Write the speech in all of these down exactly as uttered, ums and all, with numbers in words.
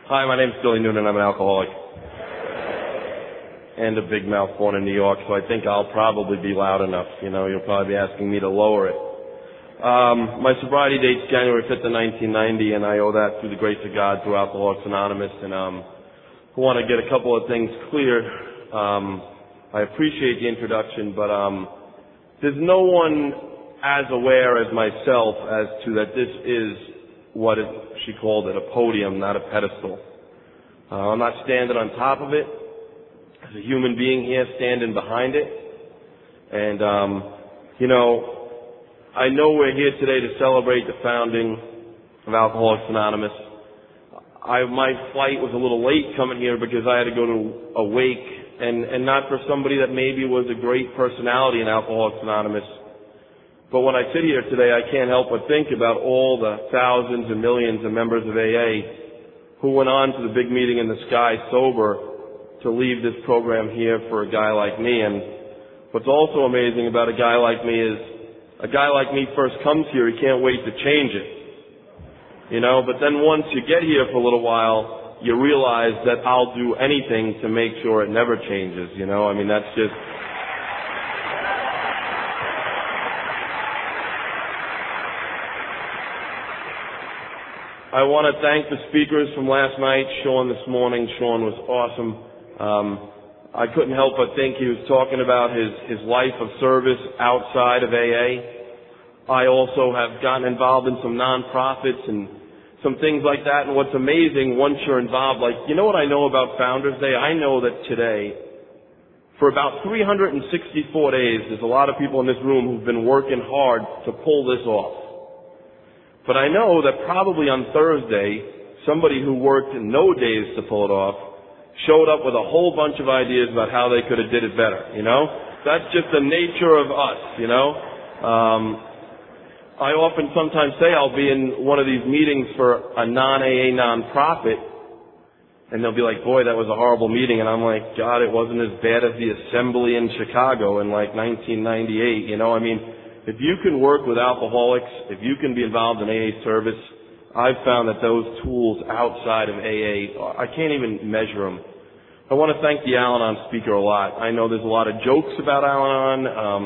Hi, my name's Billy Noonan. I'm an alcoholic and a big mouth born in New York, so I think I'll probably be loud enough. You know, you'll probably be asking me to lower it. Um, my sobriety date's January fifth of nineteen ninety, and I owe that through the grace of God through Alcoholics Anonymous. And um, I want to get a couple of things cleared. Um, I appreciate the introduction, but um, there's no one as aware as myself as to that this is what it, she called it, a podium, not a pedestal. Uh, I'm not standing on top of it. As a human being here, standing behind it. And, um, you know, I know we're here today to celebrate the founding of Alcoholics Anonymous. I, my flight was a little late coming here because I had to go to a wake, and, and not for somebody that maybe was a great personality in Alcoholics Anonymous. But when I sit here today, I can't help but think about all the thousands and millions of members of A A who went on to the big meeting in the sky sober to leave this program here for a guy like me. And what's also amazing about a guy like me is a guy like me first comes here, he can't wait to change it. You know, but then once you get here for a little while, you realize that I'll do anything to make sure it never changes, you know? I mean, that's just... I want to thank the speakers from last night, Sean this morning. Sean was awesome. Um, I couldn't help but think he was talking about his, his life of service outside of A A. I also have gotten involved in some nonprofits and some things like that. And what's amazing, once you're involved, like, you know what I know about Founders Day? I know that today, for about three hundred sixty-four days, there's a lot of people in this room who've been working hard to pull this off. But I know that probably on Thursday, somebody who worked no days to pull it off showed up with a whole bunch of ideas about how they could have did it better, you know? That's just the nature of us, you know? Um, I often sometimes say I'll be in one of these meetings for a non-A A nonprofit, and they'll be like, boy, that was a horrible meeting. And I'm like, God, it wasn't as bad as the assembly in Chicago in like nineteen ninety-eight, you know? I mean, if you can work with alcoholics, if you can be involved in A A service, I've found that those tools outside of A A, I can't even measure them. I want to thank the Al-Anon speaker a lot. I know there's a lot of jokes about Al-Anon. Um,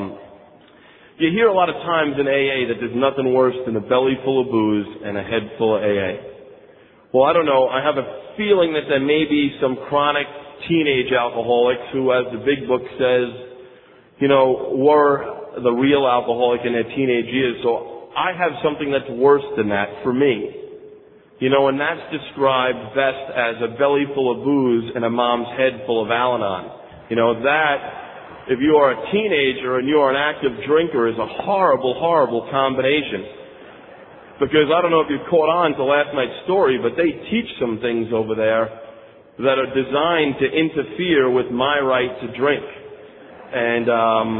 you hear a lot of times in A A that there's nothing worse than a belly full of booze and a head full of A A. Well, I don't know. I have a feeling that there may be some chronic teenage alcoholics who, as the big book says, you know, were the real alcoholic in their teenage years. So I have something that's worse than that for me. You know, and that's described best as a belly full of booze and a mom's head full of Al-Anon. You know, that, if you are a teenager and you are an active drinker, is a horrible, horrible combination. Because I don't know if you caught on to last night's story, but they teach some things over there that are designed to interfere with my right to drink. And, um,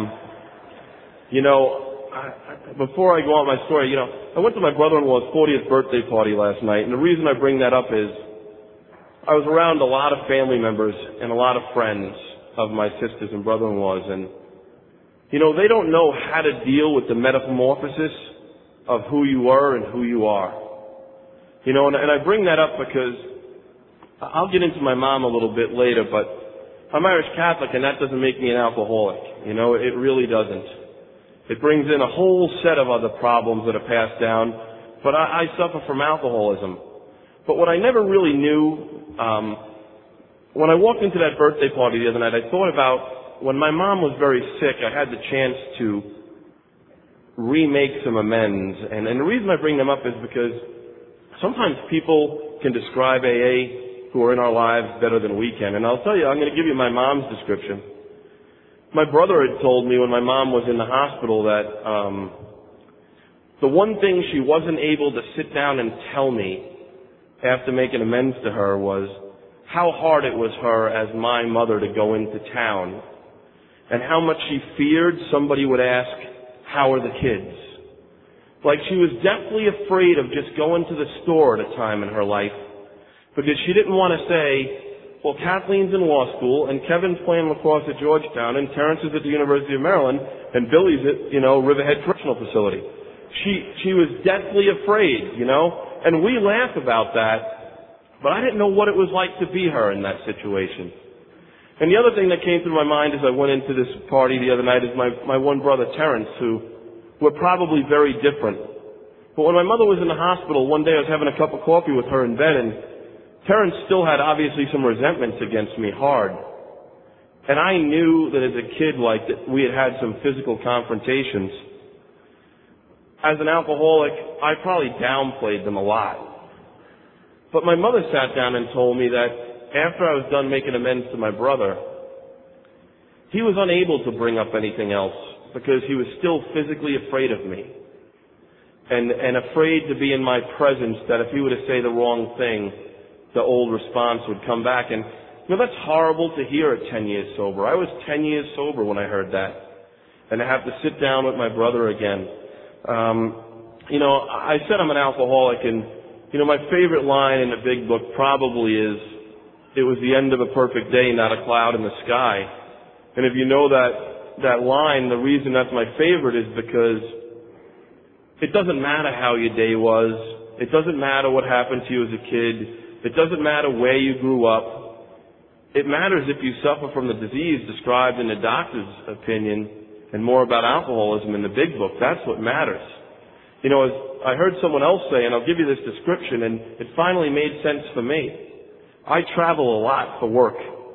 You know, I, before I go on my story, you know, I went to my brother-in-law's fortieth birthday party last night, and the reason I bring that up is I was around a lot of family members and a lot of friends of my sisters and brother-in-laws, and, you know, they don't know how to deal with the metamorphosis of who you were and who you are. You know, and, and I bring that up because I'll get into my mom a little bit later, but I'm Irish Catholic, and that doesn't make me an alcoholic. You know, it really doesn't. It brings in a whole set of other problems that are passed down, but I, I suffer from alcoholism. But what I never really knew, um, when I walked into that birthday party the other night, I thought about when my mom was very sick, I had the chance to remake some amends. And, and the reason I bring them up is because sometimes people can describe A A who are in our lives better than we can. And I'll tell you, I'm going to give you my mom's description. My brother had told me when my mom was in the hospital that um, the one thing she wasn't able to sit down and tell me after making amends to her was how hard it was her as my mother to go into town and how much she feared somebody would ask, how are the kids? Like she was deathly afraid of just going to the store at a time in her life because she didn't want to say, well, Kathleen's in law school, and Kevin's playing lacrosse at Georgetown, and Terrence is at the University of Maryland, and Billy's at, you know, Riverhead Correctional Facility. She, she was deathly afraid, you know, and we laugh about that, But I didn't know what it was like to be her in that situation. And the other thing that came through my mind as I went into this party the other night is my, my one brother, Terrence, who we're probably very different. But when my mother was in the hospital, one day I was having a cup of coffee with her in bed, and Terrence still had obviously some resentments against me, hard. And I knew that as a kid, like, that we had had some physical confrontations. As an alcoholic, I probably downplayed them a lot. But my mother sat down and told me that after I was done making amends to my brother, he was unable to bring up anything else because he was still physically afraid of me. And, and afraid to be in my presence, that if he were to say the wrong thing, the old response would come back. And, you know, that's horrible to hear at ten years sober. I was ten years sober when I heard that. And to have to sit down with my brother again. Um, you know, I said I'm an alcoholic, and, you know, my favorite line in the big book probably is, it was the end of a perfect day, not a cloud in the sky. And if you know that, that line, the reason that's my favorite is because it doesn't matter how your day was. It doesn't matter what happened to you as a kid. It doesn't matter where you grew up. It matters if you suffer from the disease described in the doctor's opinion and more about alcoholism in the big book. That's what matters. You know, as I heard someone else say, and I'll give you this description, and it finally made sense for me. I travel a lot for work,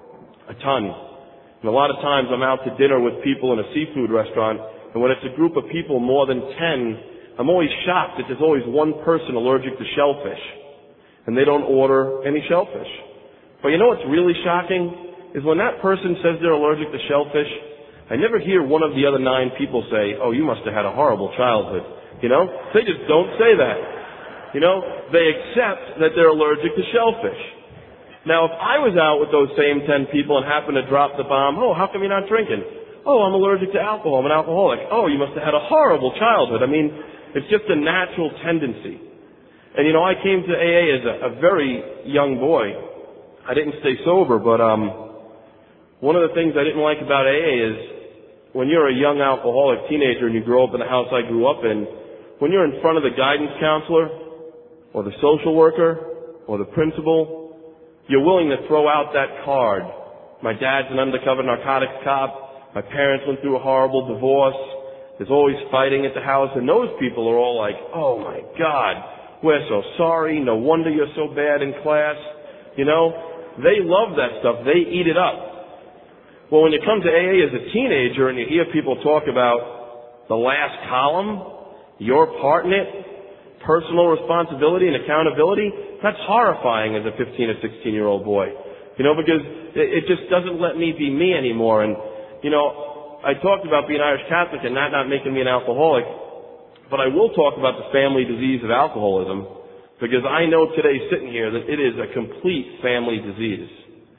a ton. And a lot of times I'm out to dinner with people in a seafood restaurant, and when it's a group of people more than ten, I'm always shocked that there's always one person allergic to shellfish, and they don't order any shellfish. But you know what's really shocking is when that person says they're allergic to shellfish, I never hear one of the other nine people say, oh, you must have had a horrible childhood. You know? They just don't say that. You know? They accept that they're allergic to shellfish. Now, if I was out with those same ten people and happened to drop the bomb, oh, how come you're not drinking? Oh, I'm allergic to alcohol. I'm an alcoholic. Oh, you must have had a horrible childhood. I mean, it's just a natural tendency. And, you know, I came to A A as a, a very young boy. I didn't stay sober, but um, one of the things I didn't like about A A is when you're a young alcoholic teenager and you grow up in the house I grew up in, when you're in front of the guidance counselor or the social worker or the principal, you're willing to throw out that card. My dad's an undercover narcotics cop. My parents went through a horrible divorce. There's always fighting at the house, and those people are all like, oh my God, we're so sorry, no wonder you're so bad in class. You know, they love that stuff. They eat it up. Well, when you come to A A as a teenager and you hear people talk about the last column, your part in it, personal responsibility and accountability, that's horrifying as a fifteen or sixteen year old boy. You know, because it, it just doesn't let me be me anymore. And, you know, I talked about being Irish Catholic and that not making me an alcoholic, but I will talk about the family disease of alcoholism, because I know today sitting here that it is a complete family disease.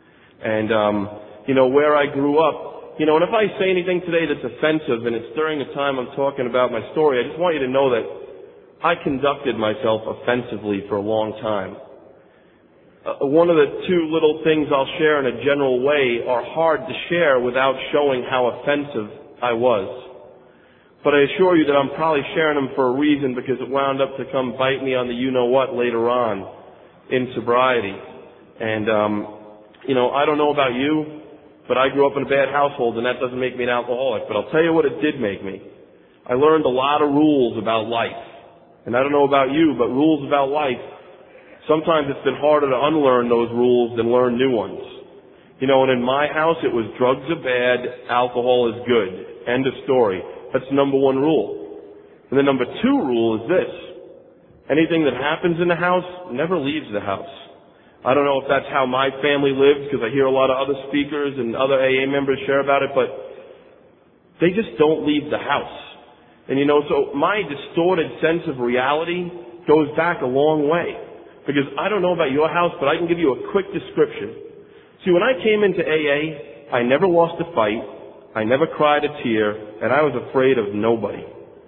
And, um, you know, where I grew up, you know, and if I say anything today that's offensive and it's during the time I'm talking about my story, I just want you to know that I conducted myself offensively for a long time. Uh, one of the two little things I'll share in a general way are hard to share without showing how offensive I was. But I assure you that I'm probably sharing them for a reason, because it wound up to come bite me on the you-know-what later on in sobriety. And, um, you know, I don't know about you, but I grew up in a bad household, and that doesn't make me an alcoholic. But I'll tell you what it did make me. I learned a lot of rules about life. And I don't know about you, but rules about life, sometimes it's been harder to unlearn those rules than learn new ones. You know, and in my house it was drugs are bad, alcohol is good. End of story. That's number one rule. And the number two rule is this. Anything that happens in the house never leaves the house. I don't know if that's how my family lived, because I hear a lot of other speakers and other A A members share about it, but they just don't leave the house. And you know, so my distorted sense of reality goes back a long way. Because I don't know about your house, but I can give you a quick description. See, when I came into A A, I never lost a fight, I never cried a tear, and I was afraid of nobody.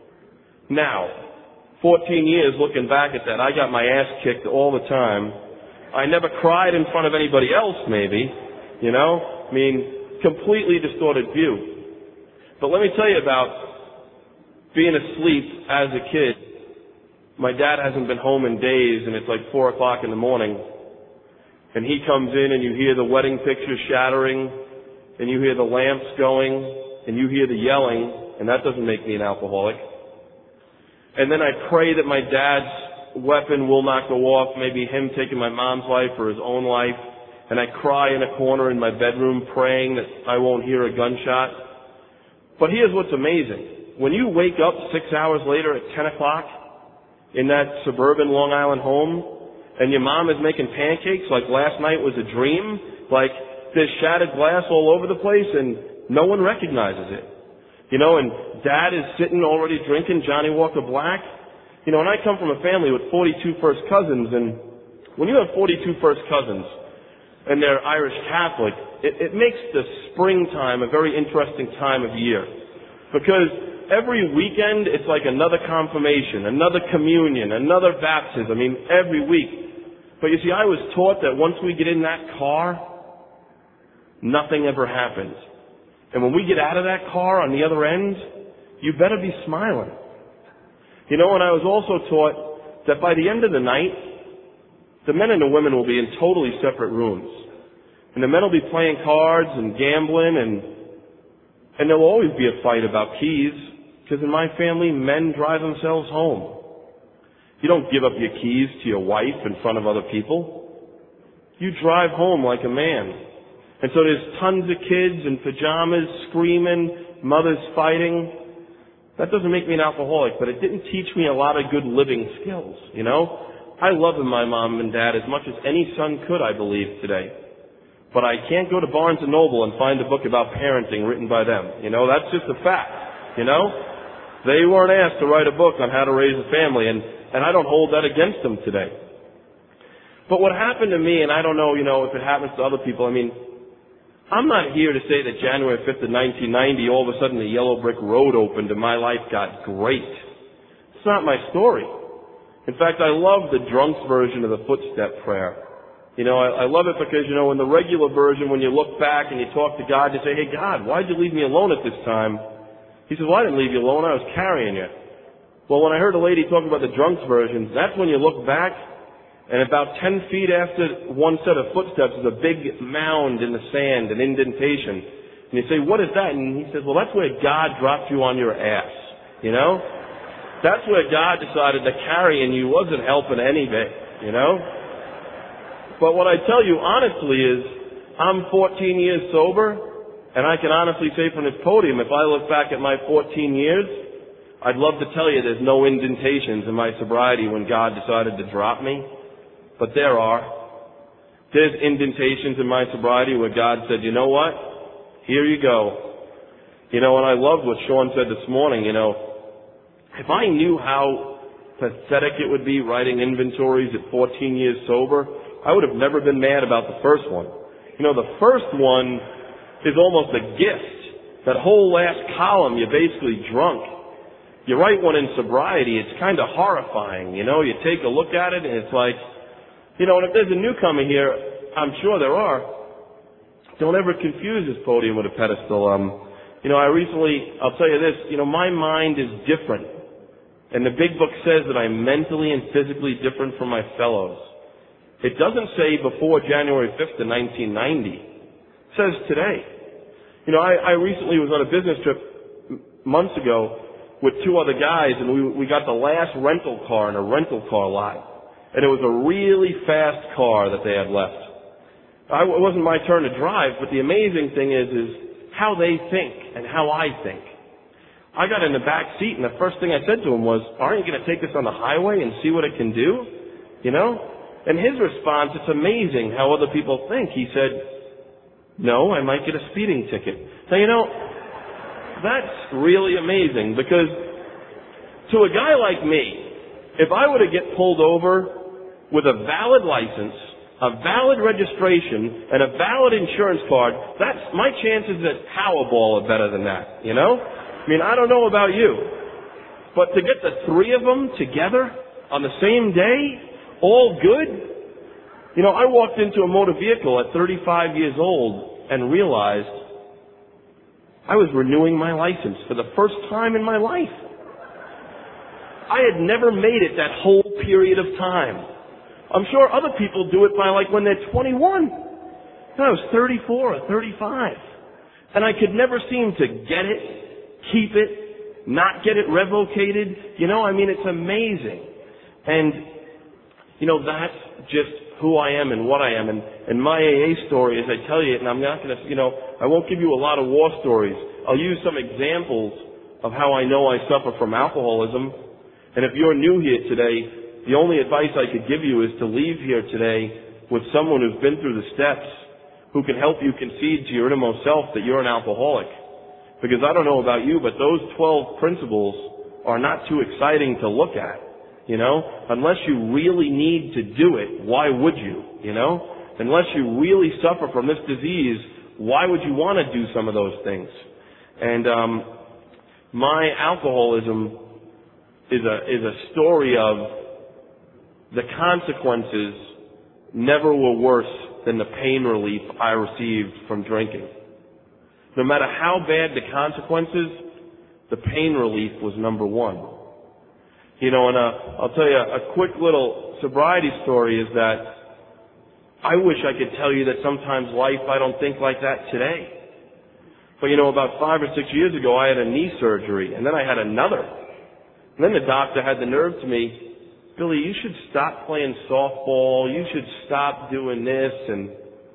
Now, fourteen years looking back at that, I got my ass kicked all the time. I never cried in front of anybody else, maybe, you know? I mean, completely distorted view. But let me tell you about being asleep as a kid. My dad hasn't been home in days, and it's like four o'clock in the morning. And he comes in and you hear the wedding pictures shattering, and you hear the lamps going, and you hear the yelling, and that doesn't make me an alcoholic. And then I pray that my dad's weapon will not go off, maybe him taking my mom's life or his own life, and I cry in a corner in my bedroom praying that I won't hear a gunshot. But here's what's amazing. When you wake up six hours later at ten o'clock in that suburban Long Island home, and your mom is making pancakes like last night was a dream, like there's shattered glass all over the place and no one recognizes it. You know, and dad is sitting already drinking Johnny Walker Black. You know, and I come from a family with forty-two first cousins, and when you have forty-two first cousins and they're Irish Catholic, it, it makes the springtime a very interesting time of year. Because every weekend it's like another confirmation, another communion, another baptism. I mean, every week. But you see, I was taught that once we get in that car, nothing ever happens. And when we get out of that car on the other end, you better be smiling. You know, and I was also taught that by the end of the night, the men and the women will be in totally separate rooms. And the men will be playing cards and gambling, and and there will always be a fight about keys, because in my family, men drive themselves home. You don't give up your keys to your wife in front of other people. You drive home like a man. And so there's tons of kids in pajamas screaming, mothers fighting. That doesn't make me an alcoholic, but it didn't teach me a lot of good living skills, you know? I love my mom and dad as much as any son could, I believe, today. But I can't go to Barnes and Noble and find a book about parenting written by them. You know, that's just a fact, you know? They weren't asked to write a book on how to raise a family, and, and I don't hold that against them today. But what happened to me, and I don't know, you know, if it happens to other people, I mean, I'm not here to say that January fifth of nineteen ninety, all of a sudden the yellow brick road opened and my life got great. It's not my story. In fact, I love the drunk's version of the footstep prayer. You know, I, I love it because, you know, in the regular version, when you look back and you talk to God, you say, hey, God, why'd you leave me alone at this time? He says, well, I didn't leave you alone. I was carrying you. Well, when I heard a lady talk about the drunk's version, that's when you look back, and about ten feet after one set of footsteps is a big mound in the sand, an indentation. And you say, what is that? And he says, well, that's where God dropped you on your ass. You know? That's where God decided to carry and you wasn't helping any bit. You know? But what I tell you honestly is, I'm fourteen years sober, and I can honestly say from this podium, if I look back at my fourteen years, I'd love to tell you there's no indentations in my sobriety when God decided to drop me. But there are. There's indentations in my sobriety where God said, you know what? Here you go. You know, and I loved what Sean said this morning, you know. If I knew how pathetic it would be writing inventories at fourteen years sober, I would have never been mad about the first one. You know, the first one is almost a gift. That whole last column, you're basically drunk. You write one in sobriety, it's kind of horrifying, you know. You take a look at it and it's like, you know, and if there's a newcomer here, I'm sure there are, don't ever confuse this podium with a pedestal. Um, you know, I recently, I'll tell you this, you know, my mind is different. And the big book says that I'm mentally and physically different from my fellows. It doesn't say before January fifth of nineteen ninety. It says today. You know, I, I recently was on a business trip months ago with two other guys, and we, we got the last rental car in a rental car lot. And it was a really fast car that they had left. I, it wasn't my turn to drive, but the amazing thing is, is how they think and how I think. I got in the back seat, and the first thing I said to him was, aren't you going to take this on the highway and see what it can do? You know? And his response, it's amazing how other people think. He said, no, I might get a speeding ticket. Now, you know, that's really amazing, because to a guy like me, if I were to get pulled over with a valid license, a valid registration, and a valid insurance card, that's my chances at Powerball are better than that, you know? I mean, I don't know about you, but to get the three of them together on the same day, all good, you know, I walked into a motor vehicle at thirty-five years old and realized I was renewing my license for the first time in my life. I had never made it that whole period of time. I'm sure other people do it by like when they're twenty-one. And I was thirty-four or thirty-five. And I could never seem to get it, keep it, not get it revocated. You know, I mean, it's amazing. And, you know, that's just who I am and what I am. And, and my A A story, as I tell you, and I'm not going to, you know, I won't give you a lot of war stories. I'll use some examples of how I know I suffer from alcoholism. And if you're new here today, the only advice I could give you is to leave here today with someone who's been through the steps, who can help you concede to your innermost self that you're an alcoholic. Because I don't know about you, but those twelve principles are not too exciting to look at, you know? Unless you really need to do it, why would you, you know? Unless you really suffer from this disease, why would you want to do some of those things? And um, my alcoholism is a is a story of the consequences never were worse than the pain relief I received from drinking. No matter how bad the consequences, the pain relief was number one. You know, and uh, I'll tell you a quick little sobriety story is that I wish I could tell you that sometimes life, I don't think like that today. But you know, about five or six years ago, I had a knee surgery, and then I had another. And then the doctor had the nerve to me, Billy, you should stop playing softball. You should stop doing this. And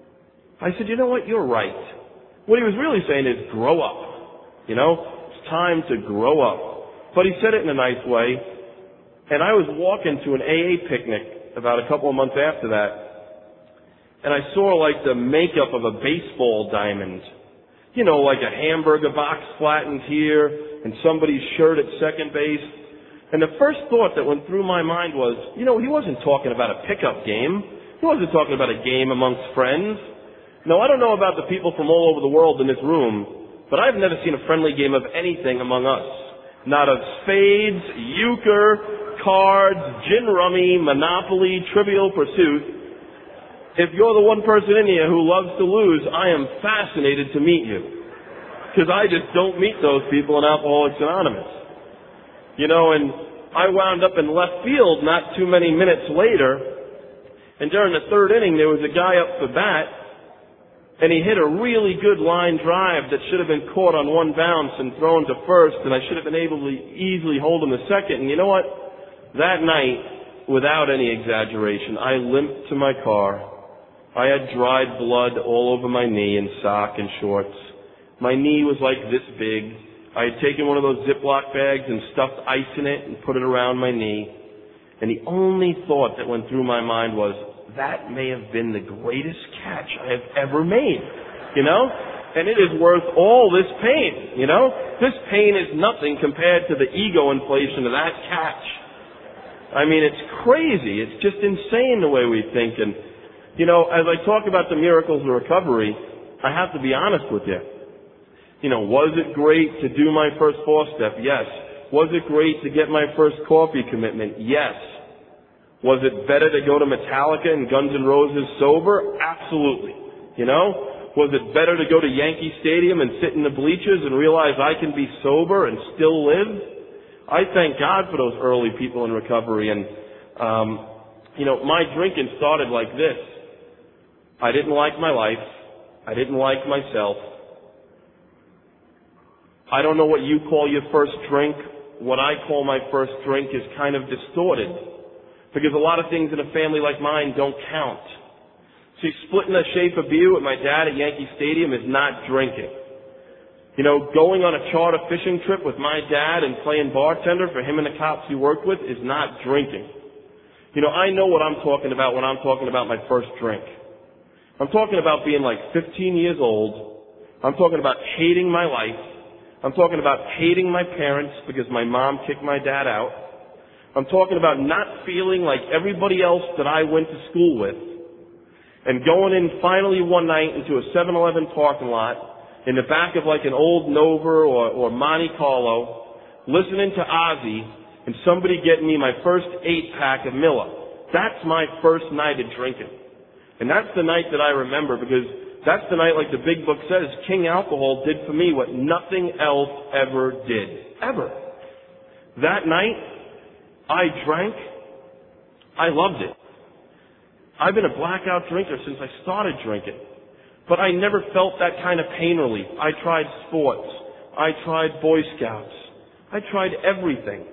I said, you know what? You're right. What he was really saying is grow up. You know, it's time to grow up. But he said it in a nice way. And I was walking to an A A picnic about a couple of months after that. And I saw like the makeup of a baseball diamond. You know, like a hamburger box flattened here and somebody's shirt at second base. And the first thought that went through my mind was, you know, he wasn't talking about a pickup game. He wasn't talking about a game amongst friends. No, I don't know about the people from all over the world in this room, but I've never seen a friendly game of anything among us. Not of spades, euchre, cards, gin rummy, Monopoly, Trivial Pursuit. If you're the one person in here who loves to lose, I am fascinated to meet you. Because I just don't meet those people in Alcoholics Anonymous. You know, and I wound up in left field not too many minutes later, and during the third inning there was a guy up for bat, and he hit a really good line drive that should have been caught on one bounce and thrown to first, and I should have been able to easily hold him to second. And you know what? That night, without any exaggeration, I limped to my car. I had dried blood all over my knee in sock and shorts. My knee was like this big. I had taken one of those Ziploc bags and stuffed ice in it and put it around my knee. And the only thought that went through my mind was, that may have been the greatest catch I have ever made. You know? And it is worth all this pain. You know? This pain is nothing compared to the ego inflation of that catch. I mean, it's crazy. It's just insane the way we think. And, you know, as I talk about the miracles of recovery, I have to be honest with you. You know, was it great to do my first four-step? Yes. Was it great to get my first coffee commitment? Yes. Was it better to go to Metallica and Guns N' Roses sober? Absolutely. You know? Was it better to go to Yankee Stadium and sit in the bleachers and realize I can be sober and still live? I thank God for those early people in recovery. And, um, you know, my drinking started like this. I didn't like my life. I didn't like myself. I don't know what you call your first drink. What I call my first drink is kind of distorted. Because a lot of things in a family like mine don't count. See, splitting a Schaefer beer with my dad at Yankee Stadium is not drinking. You know, going on a charter fishing trip with my dad and playing bartender for him and the cops he worked with is not drinking. You know, I know what I'm talking about when I'm talking about my first drink. I'm talking about being like fifteen years old. I'm talking about hating my life. I'm talking about hating my parents because my mom kicked my dad out. I'm talking about not feeling like everybody else that I went to school with. And going in finally one night into a seven eleven parking lot in the back of like an old Nova or, or Monte Carlo, listening to Ozzy and somebody getting me my first eight pack of Miller. That's my first night of drinking. And that's the night that I remember because that's the night, like the big book says, King Alcohol did for me what nothing else ever did. Ever. That night, I drank. I loved it. I've been a blackout drinker since I started drinking. But I never felt that kind of pain relief. I tried sports. I tried Boy Scouts. I tried everything.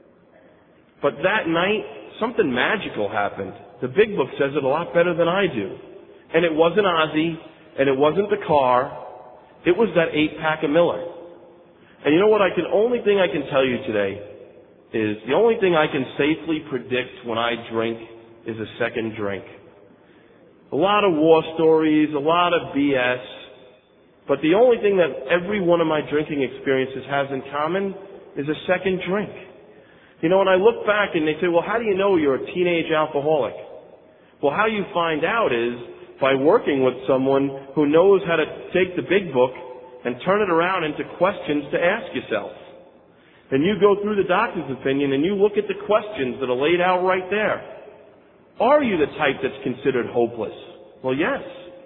But that night, something magical happened. The Big Book says it a lot better than I do. And it wasn't Ozzy, and it wasn't the car. It was that eight-pack of Miller. And you know what? I can only thing I can tell you today is the only thing I can safely predict when I drink is a second drink. A lot of war stories, a lot of B S, but the only thing that every one of my drinking experiences has in common is a second drink. You know, when I look back and they say, well, how do you know you're a teenage alcoholic? Well, how you find out is by working with someone who knows how to take the Big Book and turn it around into questions to ask yourself. And you go through the doctor's opinion and you look at the questions that are laid out right there. Are you the type that's considered hopeless? Well, yes.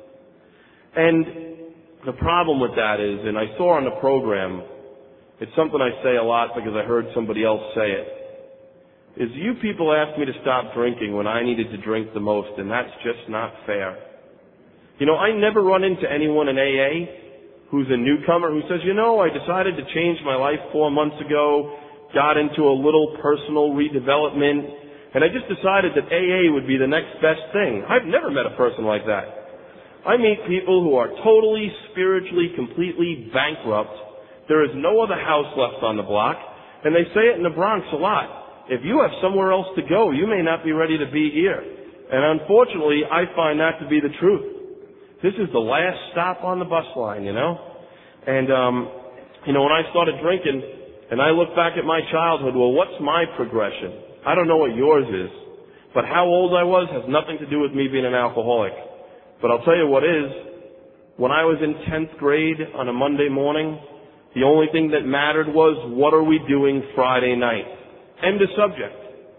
And the problem with that is, and I saw on the program, it's something I say a lot because I heard somebody else say it, is you people asked me to stop drinking when I needed to drink the most, and that's just not fair. You know, I never run into anyone in A A who's a newcomer who says, you know, I decided to change my life four months ago, got into a little personal redevelopment, and I just decided that A A would be the next best thing. I've never met a person like that. I meet people who are totally, spiritually, completely bankrupt. There is no other house left on the block, and they say it in the Bronx a lot. If you have somewhere else to go, you may not be ready to be here. And unfortunately, I find that to be the truth. This is the last stop on the bus line, you know? And, um, you know, when I started drinking, and I look back at my childhood, well, what's my progression? I don't know what yours is, but how old I was has nothing to do with me being an alcoholic. But I'll tell you what is, when I was in tenth grade on a Monday morning, the only thing that mattered was, what are we doing Friday night? End of subject.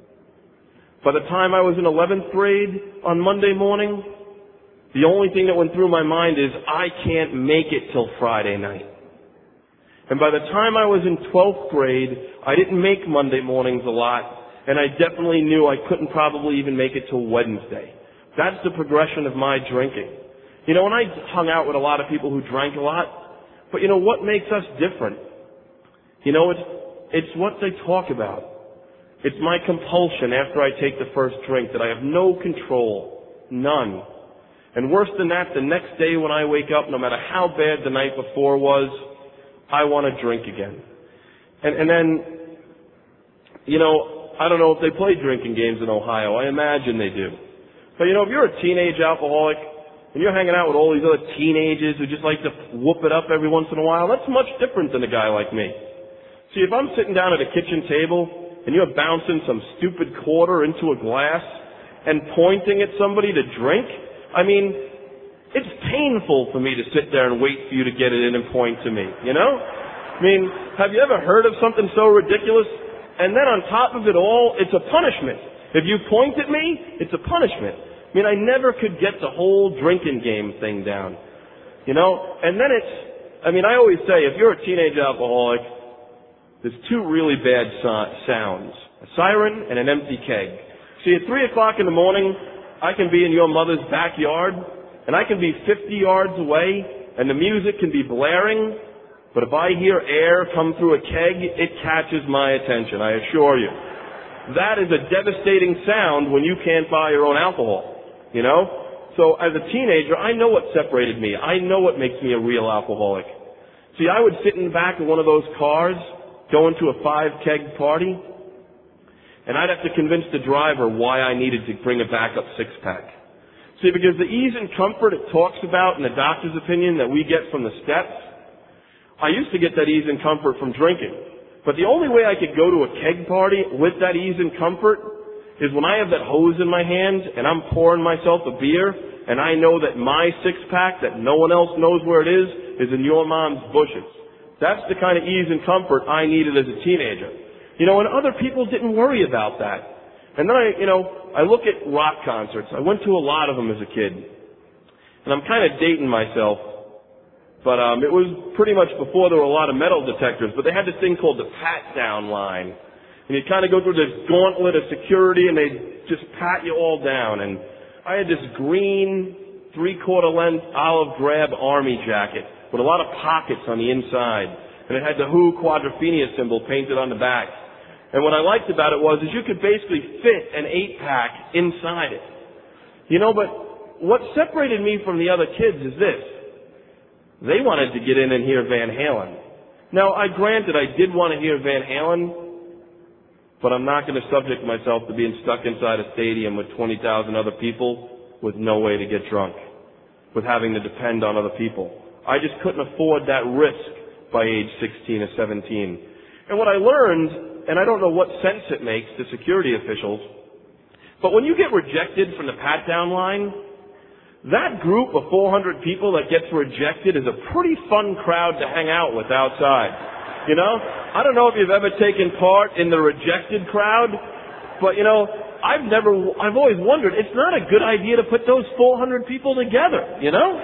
By the time I was in eleventh grade on Monday morning, the only thing that went through my mind is, I can't make it till Friday night. And by the time I was in twelfth grade, I didn't make Monday mornings a lot, and I definitely knew I couldn't probably even make it till Wednesday. That's the progression of my drinking. You know, and I hung out with a lot of people who drank a lot, but you know, what makes us different? You know, it's, it's what they talk about. It's my compulsion after I take the first drink that I have no control. None. And worse than that, the next day when I wake up, no matter how bad the night before was, I want to drink again. And, and then, you know, I don't know if they play drinking games in Ohio. I imagine they do. But, you know, if you're a teenage alcoholic and you're hanging out with all these other teenagers who just like to whoop it up every once in a while, that's much different than a guy like me. See, if I'm sitting down at a kitchen table and you're bouncing some stupid quarter into a glass and pointing at somebody to drink, I mean, it's painful for me to sit there and wait for you to get it in and point to me, you know? I mean, have you ever heard of something so ridiculous? And then on top of it all, it's a punishment. If you point at me, it's a punishment. I mean, I never could get the whole drinking game thing down, you know? And then it's, I mean, I always say, if you're a teenage alcoholic, there's two really bad so- sounds, a siren and an empty keg. See, at three o'clock in the morning, I can be in your mother's backyard, and I can be fifty yards away, and the music can be blaring, but if I hear air come through a keg, it catches my attention, I assure you. That is a devastating sound when you can't buy your own alcohol, you know? So as a teenager, I know what separated me. I know what makes me a real alcoholic. See, I would sit in the back of one of those cars, going to a five-keg party, and I'd have to convince the driver why I needed to bring a backup six-pack. See, because the ease and comfort it talks about in the doctor's opinion that we get from the steps, I used to get that ease and comfort from drinking. But the only way I could go to a keg party with that ease and comfort is when I have that hose in my hand and I'm pouring myself a beer and I know that my six-pack that no one else knows where it is is in your mom's bushes. That's the kind of ease and comfort I needed as a teenager. You know, and other people didn't worry about that. And then I, you know, I look at rock concerts. I went to a lot of them as a kid. And I'm kind of dating myself. But um, it was pretty much before there were a lot of metal detectors. But they had this thing called the pat-down line. And you'd kind of go through this gauntlet of security and they'd just pat you all down. And I had this green, three-quarter length olive drab army jacket with a lot of pockets on the inside. And it had the W H O Quadrophenia symbol painted on the back. And what I liked about it was is you could basically fit an eight-pack inside it. You know, but what separated me from the other kids is this. They wanted to get in and hear Van Halen. Now, I granted I did want to hear Van Halen, but I'm not going to subject myself to being stuck inside a stadium with twenty thousand other people with no way to get drunk, with having to depend on other people. I just couldn't afford that risk by age sixteen or seventeen. And what I learned, and I don't know what sense it makes to security officials, but when you get rejected from the pat-down line, that group of four hundred people that gets rejected is a pretty fun crowd to hang out with outside. You know? I don't know if you've ever taken part in the rejected crowd, but you know, I've never, I've always wondered, it's not a good idea to put those four hundred people together, you know?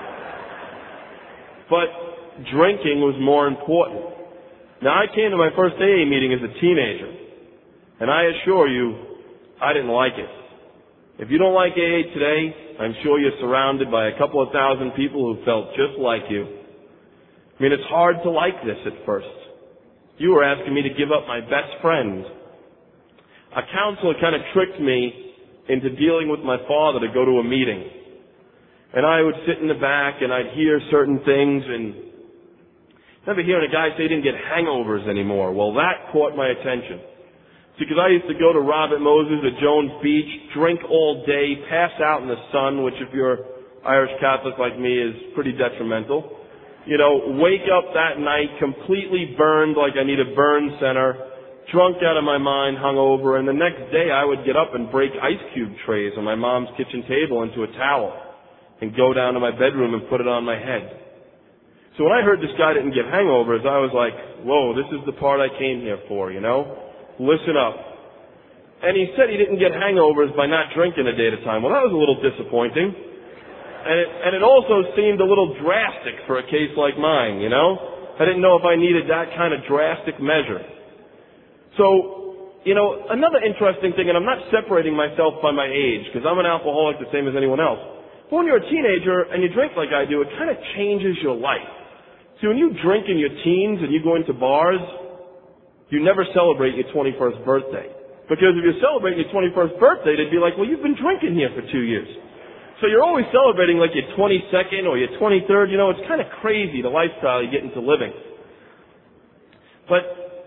But drinking was more important. Now, I came to my first A A meeting as a teenager, and I assure you, I didn't like it. If you don't like A A today, I'm sure you're surrounded by a couple of thousand people who felt just like you. I mean, it's hard to like this at first. You were asking me to give up my best friend. A counselor kind of tricked me into dealing with my father to go to a meeting. And I would sit in the back and I'd hear certain things, and I remember hearing a guy say he didn't get hangovers anymore. Well, that caught my attention. See, because I used to go to Robert Moses at Jones Beach, drink all day, pass out in the sun, which if you're Irish Catholic like me is pretty detrimental. You know, wake up that night completely burned like I need a burn center, drunk out of my mind, hungover, and the next day I would get up and break ice cube trays on my mom's kitchen table into a towel and go down to my bedroom and put it on my head. So when I heard this guy didn't get hangovers, I was like, whoa, this is the part I came here for, you know? Listen up. And he said he didn't get hangovers by not drinking a day at a time. Well, that was a little disappointing. And it, and it also seemed a little drastic for a case like mine, you know? I didn't know if I needed that kind of drastic measure. So, you know, another interesting thing, and I'm not separating myself by my age, because I'm an alcoholic the same as anyone else. But when you're a teenager and you drink like I do, it kind of changes your life. See, when you drink in your teens and you go into bars, you never celebrate your twenty-first birthday. Because if you're celebrating your twenty-first birthday, they'd be like, well, you've been drinking here for two years. So you're always celebrating like your twenty-second or your twenty-third. You know, it's kind of crazy, the lifestyle you get into living. But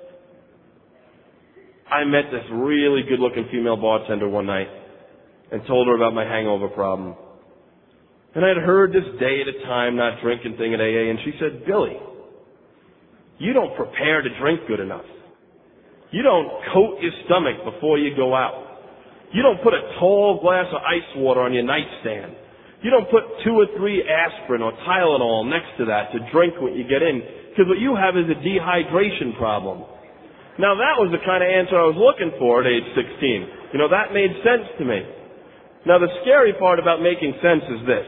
I met this really good-looking female bartender one night and told her about my hangover problem. And I had heard this day at a time not drinking thing at A A, and she said, Billy, you don't prepare to drink good enough. You don't coat your stomach before you go out. You don't put a tall glass of ice water on your nightstand. You don't put two or three aspirin or Tylenol next to that to drink when you get in, because what you have is a dehydration problem. Now that was the kind of answer I was looking for at age sixteen. You know, that made sense to me. Now the scary part about making sense is this.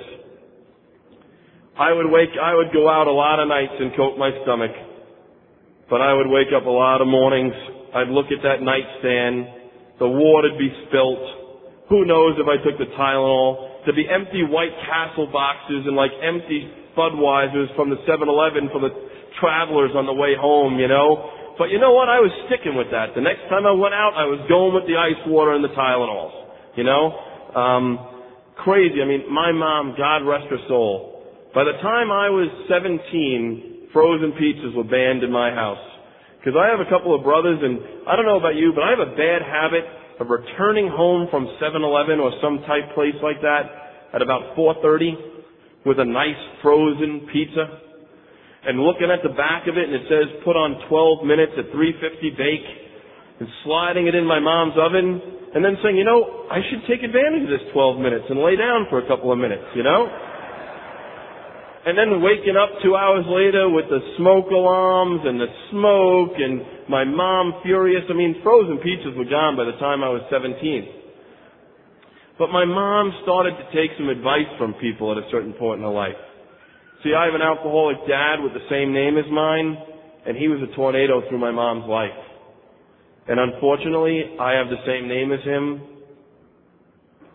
I would wake, I would go out a lot of nights and coat my stomach, but I would wake up a lot of mornings. I'd look at that nightstand. The water'd be spilt. Who knows if I took the Tylenol? There'd be empty White Castle boxes and like empty Budweisers from the seven eleven for the travelers on the way home, you know? But you know what? I was sticking with that. The next time I went out, I was going with the ice water and the Tylenols, you know? Um, crazy. I mean, my mom, God rest her soul, by the time I was seventeen, frozen pizzas were banned in my house. Because I have a couple of brothers, and I don't know about you, but I have a bad habit of returning home from seven eleven or some type place like that at about four thirty with a nice frozen pizza and looking at the back of it, and it says put on twelve minutes at three fifty bake, and sliding it in my mom's oven, and then saying, you know, I should take advantage of this twelve minutes and lay down for a couple of minutes, you know? And then waking up two hours later with the smoke alarms and the smoke and my mom furious. I mean, frozen pizzas were gone by the time I was seventeen. But my mom started to take some advice from people at a certain point in her life. See, I have an alcoholic dad with the same name as mine, and he was a tornado through my mom's life. And unfortunately, I have the same name as him,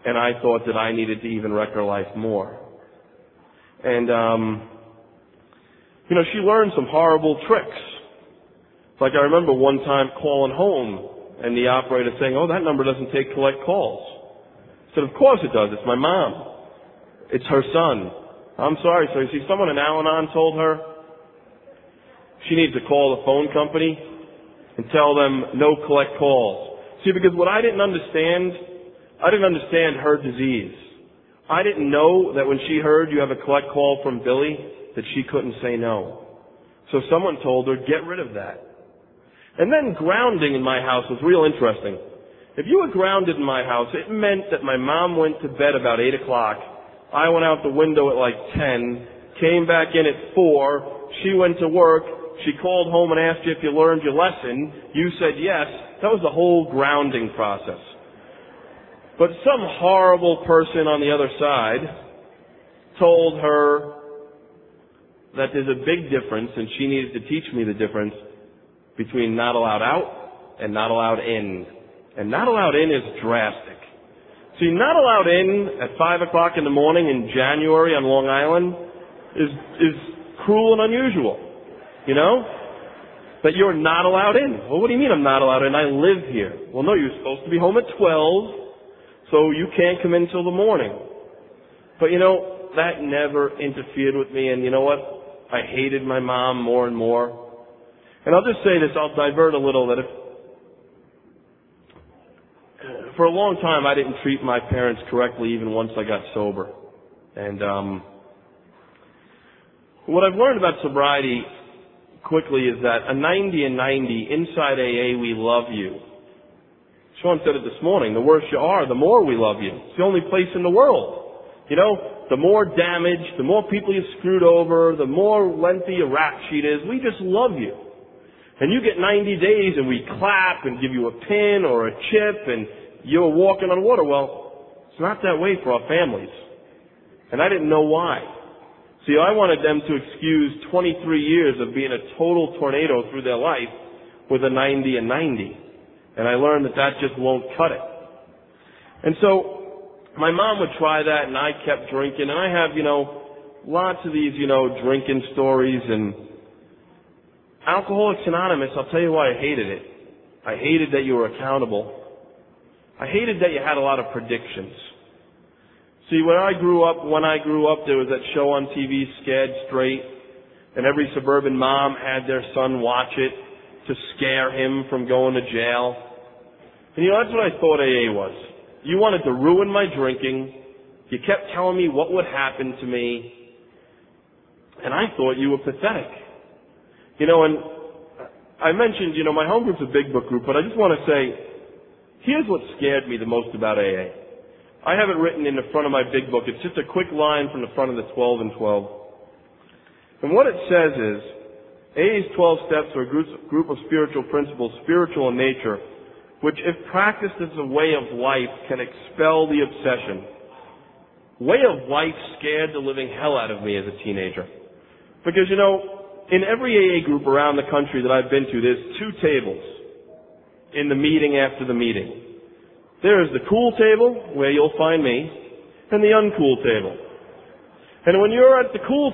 and I thought that I needed to even wreck her life more. And, um, you know, she learned some horrible tricks. Like I remember one time calling home and the operator saying, "Oh, that number doesn't take collect calls." I said, "Of course it does. It's my mom. It's her son." "I'm sorry, sir. You see, someone in Al-Anon told her she needs to call the phone company and tell them no collect calls." See, because what I didn't understand, I didn't understand her disease. I didn't know that when she heard you have a collect call from Billy, that she couldn't say no. So someone told her, get rid of that. And then grounding in my house was real interesting. If you were grounded in my house, it meant that my mom went to bed about eight o'clock. I went out the window at like ten, came back in at four, she went to work, she called home and asked you if you learned your lesson, you said yes. That was the whole grounding process. But some horrible person on the other side told her that there's a big difference, and she needed to teach me the difference between not allowed out and not allowed in. And not allowed in is drastic. See, not allowed in at five o'clock in the morning in January on Long Island is is cruel and unusual. You know? That you're not allowed in. Well, what do you mean I'm not allowed in? I live here. Well, no, you're supposed to be home at twelve, so you can't come in till the morning. But you know, that never interfered with me, and you know what? I hated my mom more and more. And I'll just say this, I'll divert a little, that if, for a long time I didn't treat my parents correctly even once I got sober. And um, what I've learned about sobriety quickly is that a ninety and ninety, inside A A we love you. Sean said it this morning, the worse you are, the more we love you. It's the only place in the world. You know, the more damage, the more people you've screwed over, the more lengthy a rap sheet is, we just love you. And you get ninety days and we clap and give you a pin or a chip and you're walking on water. Well, it's not that way for our families. And I didn't know why. See, I wanted them to excuse twenty-three years of being a total tornado through their life with a ninety and ninety. And I learned that that just won't cut it. And so my mom would try that and I kept drinking. And I have, you know, lots of these, you know, drinking stories. And Alcoholics Anonymous, I'll tell you why I hated it. I hated that you were accountable. I hated that you had a lot of predictions. See, when I grew up, when I grew up, there was that show on T V, Scared Straight, and every suburban mom had their son watch it to scare him from going to jail. And you know, that's what I thought A A was. You wanted to ruin my drinking. You kept telling me what would happen to me. And I thought you were pathetic. You know, and I mentioned, you know, my home group's a big book group, but I just want to say, here's what scared me the most about A A. I have it written in the front of my big book. It's just a quick line from the front of the twelve and twelve. And what it says is, A A's twelve steps are a group of spiritual principles, spiritual in nature, which if practiced as a way of life can expel the obsession. Way of life scared the living hell out of me as a teenager. Because, you know, in every A A group around the country that I've been to, there's two tables in the meeting after the meeting. There is the cool table, where you'll find me, and the uncool table. And when you're at the cool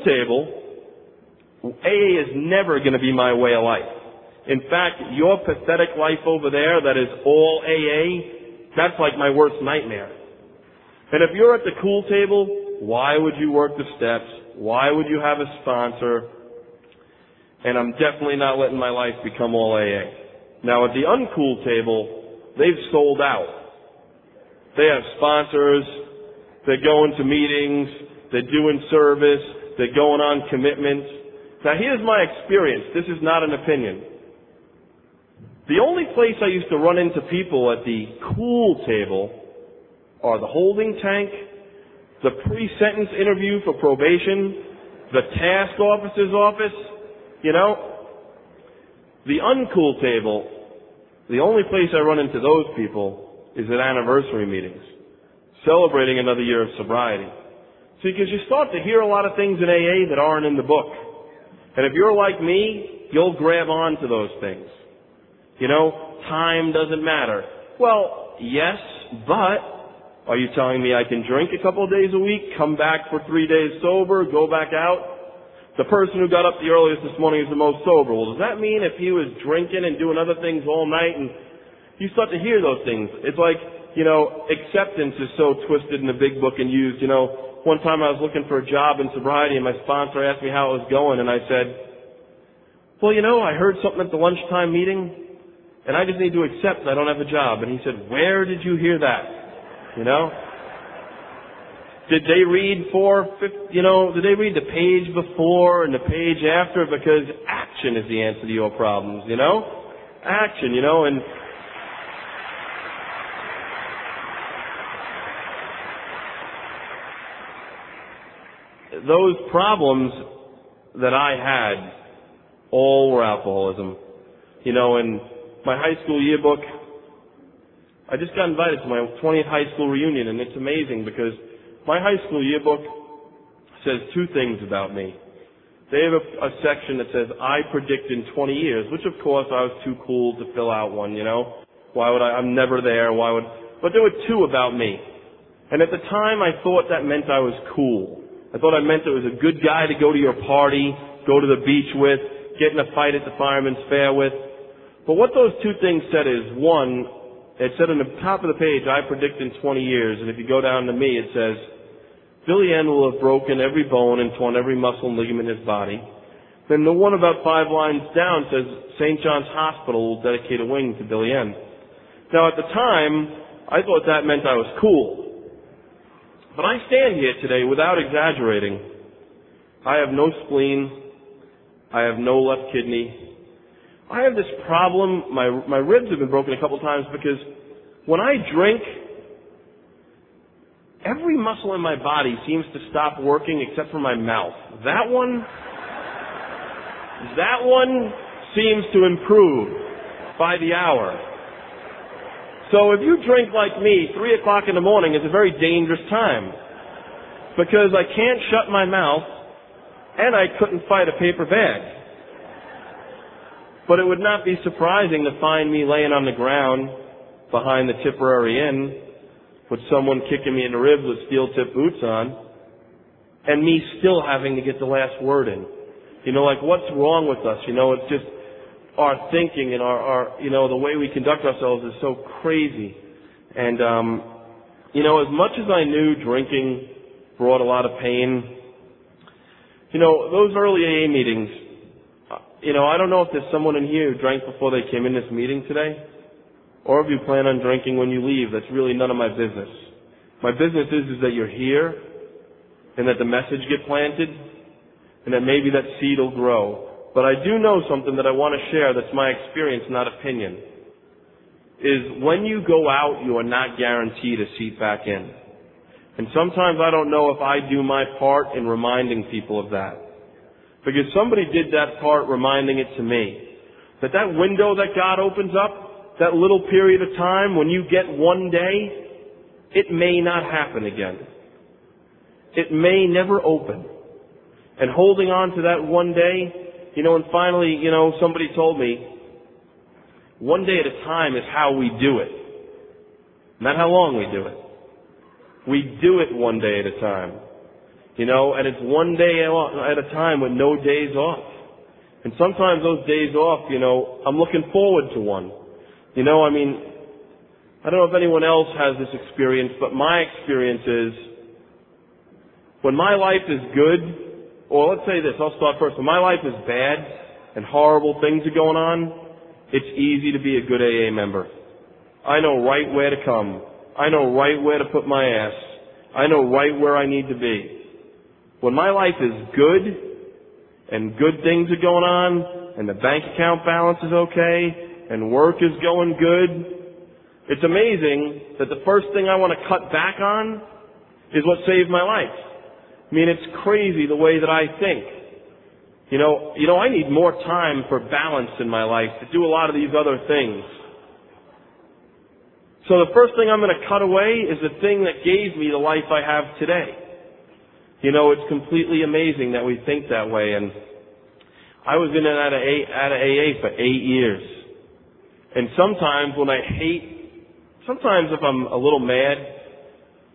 table, A A is never going to be my way of life. In fact, your pathetic life over there that is all A A, that's like my worst nightmare. And if you're at the cool table, why would you work the steps? Why would you have a sponsor? And I'm definitely not letting my life become all A A. Now at the uncool table, they've sold out. They have sponsors, they're going to meetings, they're doing service, they're going on commitments. Now here's my experience, this is not an opinion. The only place I used to run into people at the cool table are the holding tank, the pre-sentence interview for probation, the task officer's office, you know. The uncool table, the only place I run into those people is at anniversary meetings, celebrating another year of sobriety. See, because you start to hear a lot of things in A A that aren't in the book. And if you're like me, you'll grab on to those things. You know, time doesn't matter. Well, yes, but Are you telling me I can drink a couple of days a week, come back for three days sober, go back out? The person who got up the earliest this morning is the most sober. Well, does that mean if he was drinking and doing other things all night, and you start to hear those things? It's like, you know, acceptance is so twisted in the big book and used. You know, one time I was looking for a job in sobriety, and my sponsor asked me how it was going, and I said, well, you know, I heard something at the lunchtime meeting, and I just need to accept that I don't have a job. And he said, where did you hear that? You know? Did they read four, fifty, you know, did they read the page before and the page after? Because action is the answer to your problems, you know? Action, you know, and those problems that I had all were alcoholism. You know, in my high school yearbook, I just got invited to my twentieth high school reunion, and it's amazing because my high school yearbook says two things about me. They have a, a section that says, I predict in twenty years, which of course I was too cool to fill out one, you know. Why would I, I'm never there, why would, but there were two about me. And at the time I thought that meant I was cool. I thought I meant it was a good guy to go to your party, go to the beach with, get in a fight at the Fireman's Fair with. But what those two things said is, one, it said on the top of the page, I predict in twenty years, and if you go down to me, it says, Billy N will have broken every bone and torn every muscle and ligament in his body. Then the one about five lines down says, Saint John's Hospital will dedicate a wing to Billy N. Now at the time, I thought that meant I was cool. But I stand here today without exaggerating. I have no spleen. I have no left kidney. I have this problem, my my ribs have been broken a couple times because when I drink, every muscle in my body seems to stop working except for my mouth. That one, that one seems to improve by the hour. So if you drink like me, three o'clock in the morning is a very dangerous time because I can't shut my mouth and I couldn't fight a paper bag. But it would not be surprising to find me laying on the ground behind the Tipperary Inn with someone kicking me in the ribs with steel-tip boots on and me still having to get the last word in. You know, like what's wrong with us? You know, it's just our thinking and our, our you know, the way we conduct ourselves is so crazy. And, um, you know, as much as I knew drinking brought a lot of pain, you know, those early A A meetings, you know, I don't know if there's someone in here who drank before they came in this meeting today, or if you plan on drinking when you leave. That's really none of my business. My business is, is that you're here, and that the message get planted, and that maybe that seed will grow. But I do know something that I want to share that's my experience, not opinion, is when you go out, you are not guaranteed a seat back in. And sometimes I don't know if I do my part in reminding people of that. Because somebody did that part reminding it to me. That that window that God opens up, that little period of time when you get one day, it may not happen again. It may never open. And holding on to that one day, you know, and finally, you know, somebody told me, one day at a time is how we do it. Not how long we do it. We do it one day at a time. You know, and it's one day at a time with no days off. And sometimes those days off, you know, I'm looking forward to one. You know, I mean, I don't know if anyone else has this experience, but my experience is when my life is good, or let's say this, I'll start first. When my life is bad and horrible things are going on, it's easy to be a good A A member. I know right where to come. I know right where to put my ass. I know right where I need to be. When my life is good and good things are going on and the bank account balance is okay and work is going good, it's amazing that the first thing I want to cut back on is what saved my life. I mean, it's crazy the way that I think. You know, you know, I need more time for balance in my life to do a lot of these other things. So the first thing I'm going to cut away is the thing that gave me the life I have today. You know, it's completely amazing that we think that way. And I was in and out of, A, out of A A for eight years. And sometimes when I hate, sometimes if I'm a little mad,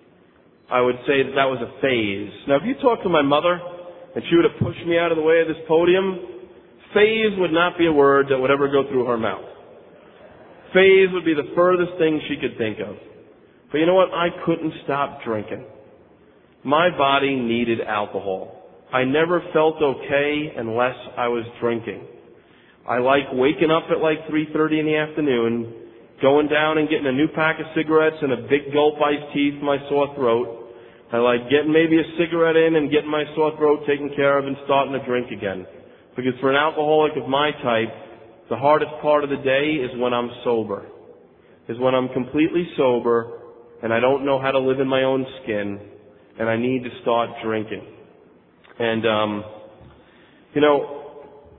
I would say that that was a phase. Now, if you talk to my mother and she would have pushed me out of the way of this podium, phase would not be a word that would ever go through her mouth. Phase would be the furthest thing she could think of. But you know what? I couldn't stop drinking. My body needed alcohol. I never felt okay unless I was drinking. I like waking up at like three thirty in the afternoon, going down and getting a new pack of cigarettes and a big gulp iced tea for my sore throat. I like getting maybe a cigarette in and getting my sore throat taken care of and starting to drink again. Because for an alcoholic of my type, the hardest part of the day is when I'm sober. Is when I'm completely sober and I don't know how to live in my own skin and I need to start drinking. And, um, you know,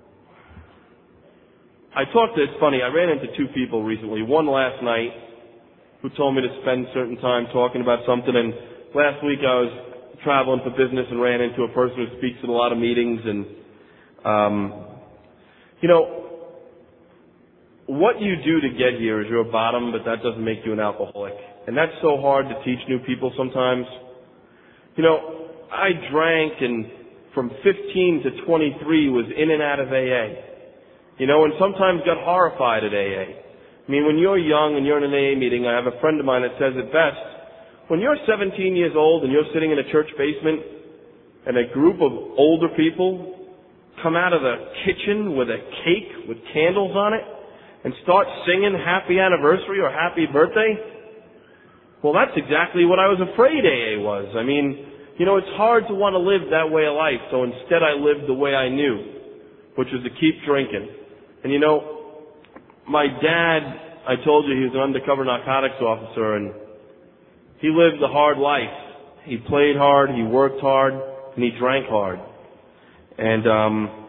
I talked to, it's funny, I ran into two people recently. One last night who told me to spend certain time talking about something, and last week I was traveling for business and ran into a person who speaks at a lot of meetings, and, um, you know, what you do to get here is your bottom, but that doesn't make you an alcoholic. And that's so hard to teach new people sometimes. You know, I drank and from fifteen to twenty-three was in and out of A A. You know, and sometimes got horrified at A A. I mean, when you're young and you're in an A A meeting, I have a friend of mine that says it best. When you're seventeen years old and you're sitting in a church basement and a group of older people come out of the kitchen with a cake with candles on it and start singing happy anniversary or happy birthday, well, that's exactly what I was afraid A A was. I mean, you know, it's hard to want to live that way of life, so instead I lived the way I knew, which was to keep drinking. And you know, my dad, I told you he was an undercover narcotics officer, and he lived a hard life. He played hard, he worked hard, and he drank hard. And um,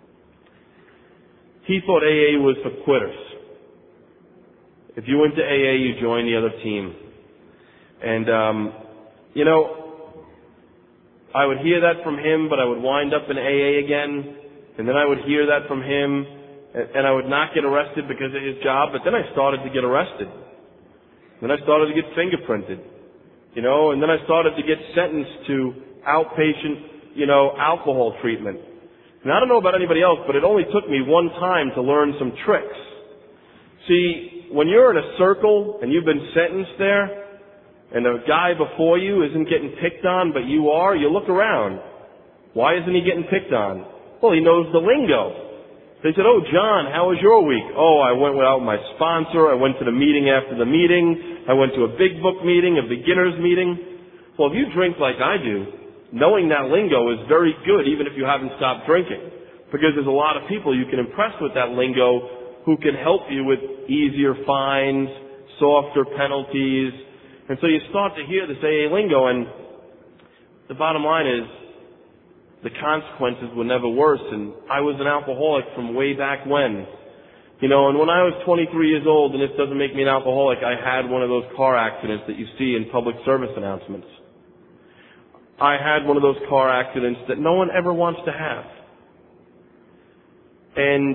he thought A A was for quitters. If you went to A A, you joined the other team. And, um, you know, I would hear that from him, but I would wind up in A A again, and then I would hear that from him, and I would not get arrested because of his job, but then I started to get arrested. Then I started to get fingerprinted, you know, and then I started to get sentenced to outpatient, you know, alcohol treatment. And I don't know about anybody else, but it only took me one time to learn some tricks. See, when you're in a circle and you've been sentenced there, and the guy before you isn't getting picked on, but you are, you look around. Why isn't he getting picked on? Well, he knows the lingo. They said, "Oh, John, how was your week?" "Oh, I went without my sponsor. I went to the meeting after the meeting. I went to a big book meeting, a beginner's meeting." Well, if you drink like I do, knowing that lingo is very good, even if you haven't stopped drinking. Because there's a lot of people you can impress with that lingo who can help you with easier fines, softer penalties. And so you start to hear this A A lingo, and the bottom line is the consequences were never worse. And I was an alcoholic from way back when. You know, and when I was twenty-three years old, and this doesn't make me an alcoholic, I had one of those car accidents that you see in public service announcements. I had one of those car accidents that no one ever wants to have. And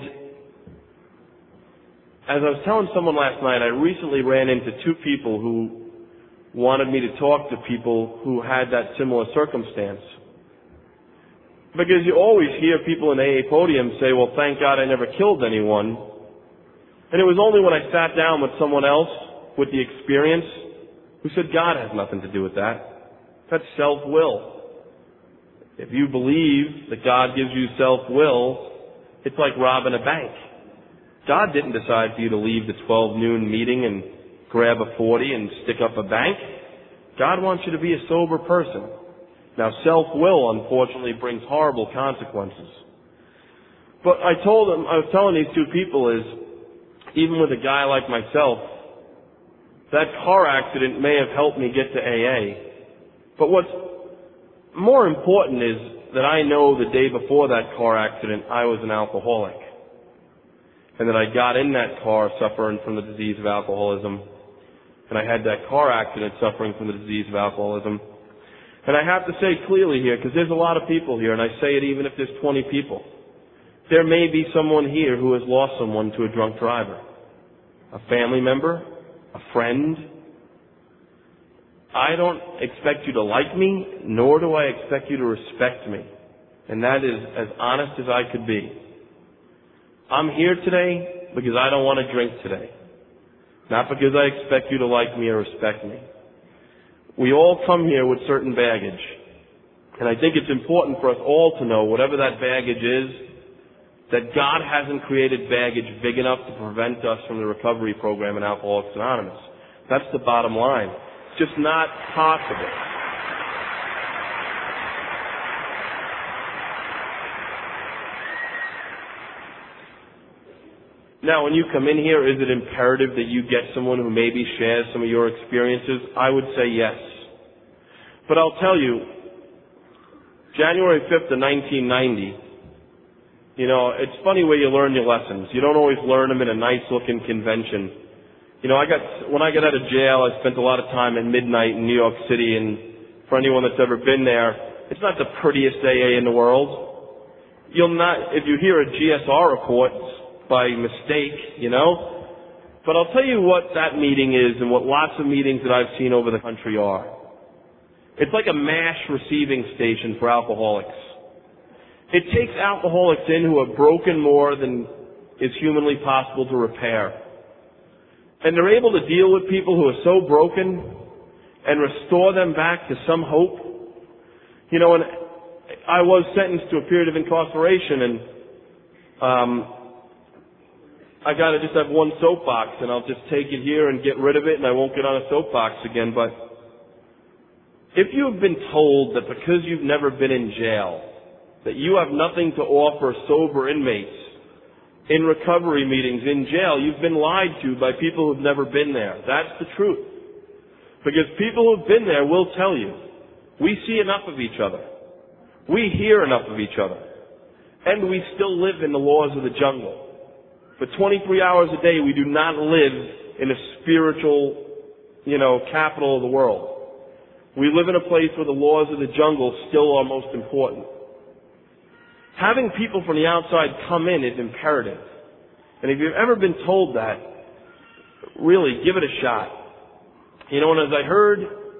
as I was telling someone last night, I recently ran into two people who wanted me to talk to people who had that similar circumstance. Because you always hear people in A A podiums say, "Well, thank God I never killed anyone." And it was only when I sat down with someone else with the experience who said, "God has nothing to do with that. That's self-will. If you believe that God gives you self-will, it's like robbing a bank. God didn't decide for you to leave the twelve noon meeting and grab a forty and stick up a bank. God wants you to be a sober person." Now, self-will, unfortunately, brings horrible consequences. But I told them, I was telling these two people is, even with a guy like myself, that car accident may have helped me get to A A. But what's more important is that I know the day before that car accident, I was an alcoholic. And that I got in that car suffering from the disease of alcoholism. And I had that car accident suffering from the disease of alcoholism. And I have to say clearly here, because there's a lot of people here, and I say it even if there's twenty people. There may be someone here who has lost someone to a drunk driver. A family member, a friend. I don't expect you to like me, nor do I expect you to respect me. And that is as honest as I could be. I'm here today because I don't want to drink today. Not because I expect you to like me or respect me. We all come here with certain baggage. And I think it's important for us all to know, whatever that baggage is, that God hasn't created baggage big enough to prevent us from the recovery program in Alcoholics Anonymous. That's the bottom line. It's just not possible. Now, when you come in here, is it imperative that you get someone who maybe shares some of your experiences? I would say yes. But I'll tell you, January fifth of nineteen ninety, you know, it's funny where you learn your lessons. You don't always learn them in a nice-looking convention. You know, I got when I got out of jail, I spent a lot of time at midnight in New York City, and for anyone that's ever been there, it's not the prettiest A A in the world. You'll not, if you hear a G S R report by mistake, you know. But I'll tell you what that meeting is and what lots of meetings that I've seen over the country are. It's like a MASH receiving station for alcoholics. It takes alcoholics in who have broken more than is humanly possible to repair. And they're able to deal with people who are so broken and restore them back to some hope. You know, and I was sentenced to a period of incarceration, and um, I got to just have one soapbox, and I'll just take it here and get rid of it, and I won't get on a soapbox again. But if you have been told that because you've never been in jail, that you have nothing to offer sober inmates in recovery meetings in jail, you've been lied to by people who've never been there. That's the truth. Because people who've been there will tell you, we see enough of each other. We hear enough of each other. And we still live in the laws of the jungle. For twenty-three hours a day, we do not live in a spiritual, you know, capital of the world. We live in a place where the laws of the jungle still are most important. Having people from the outside come in is imperative. And if you've ever been told that, really, give it a shot. You know, and as I heard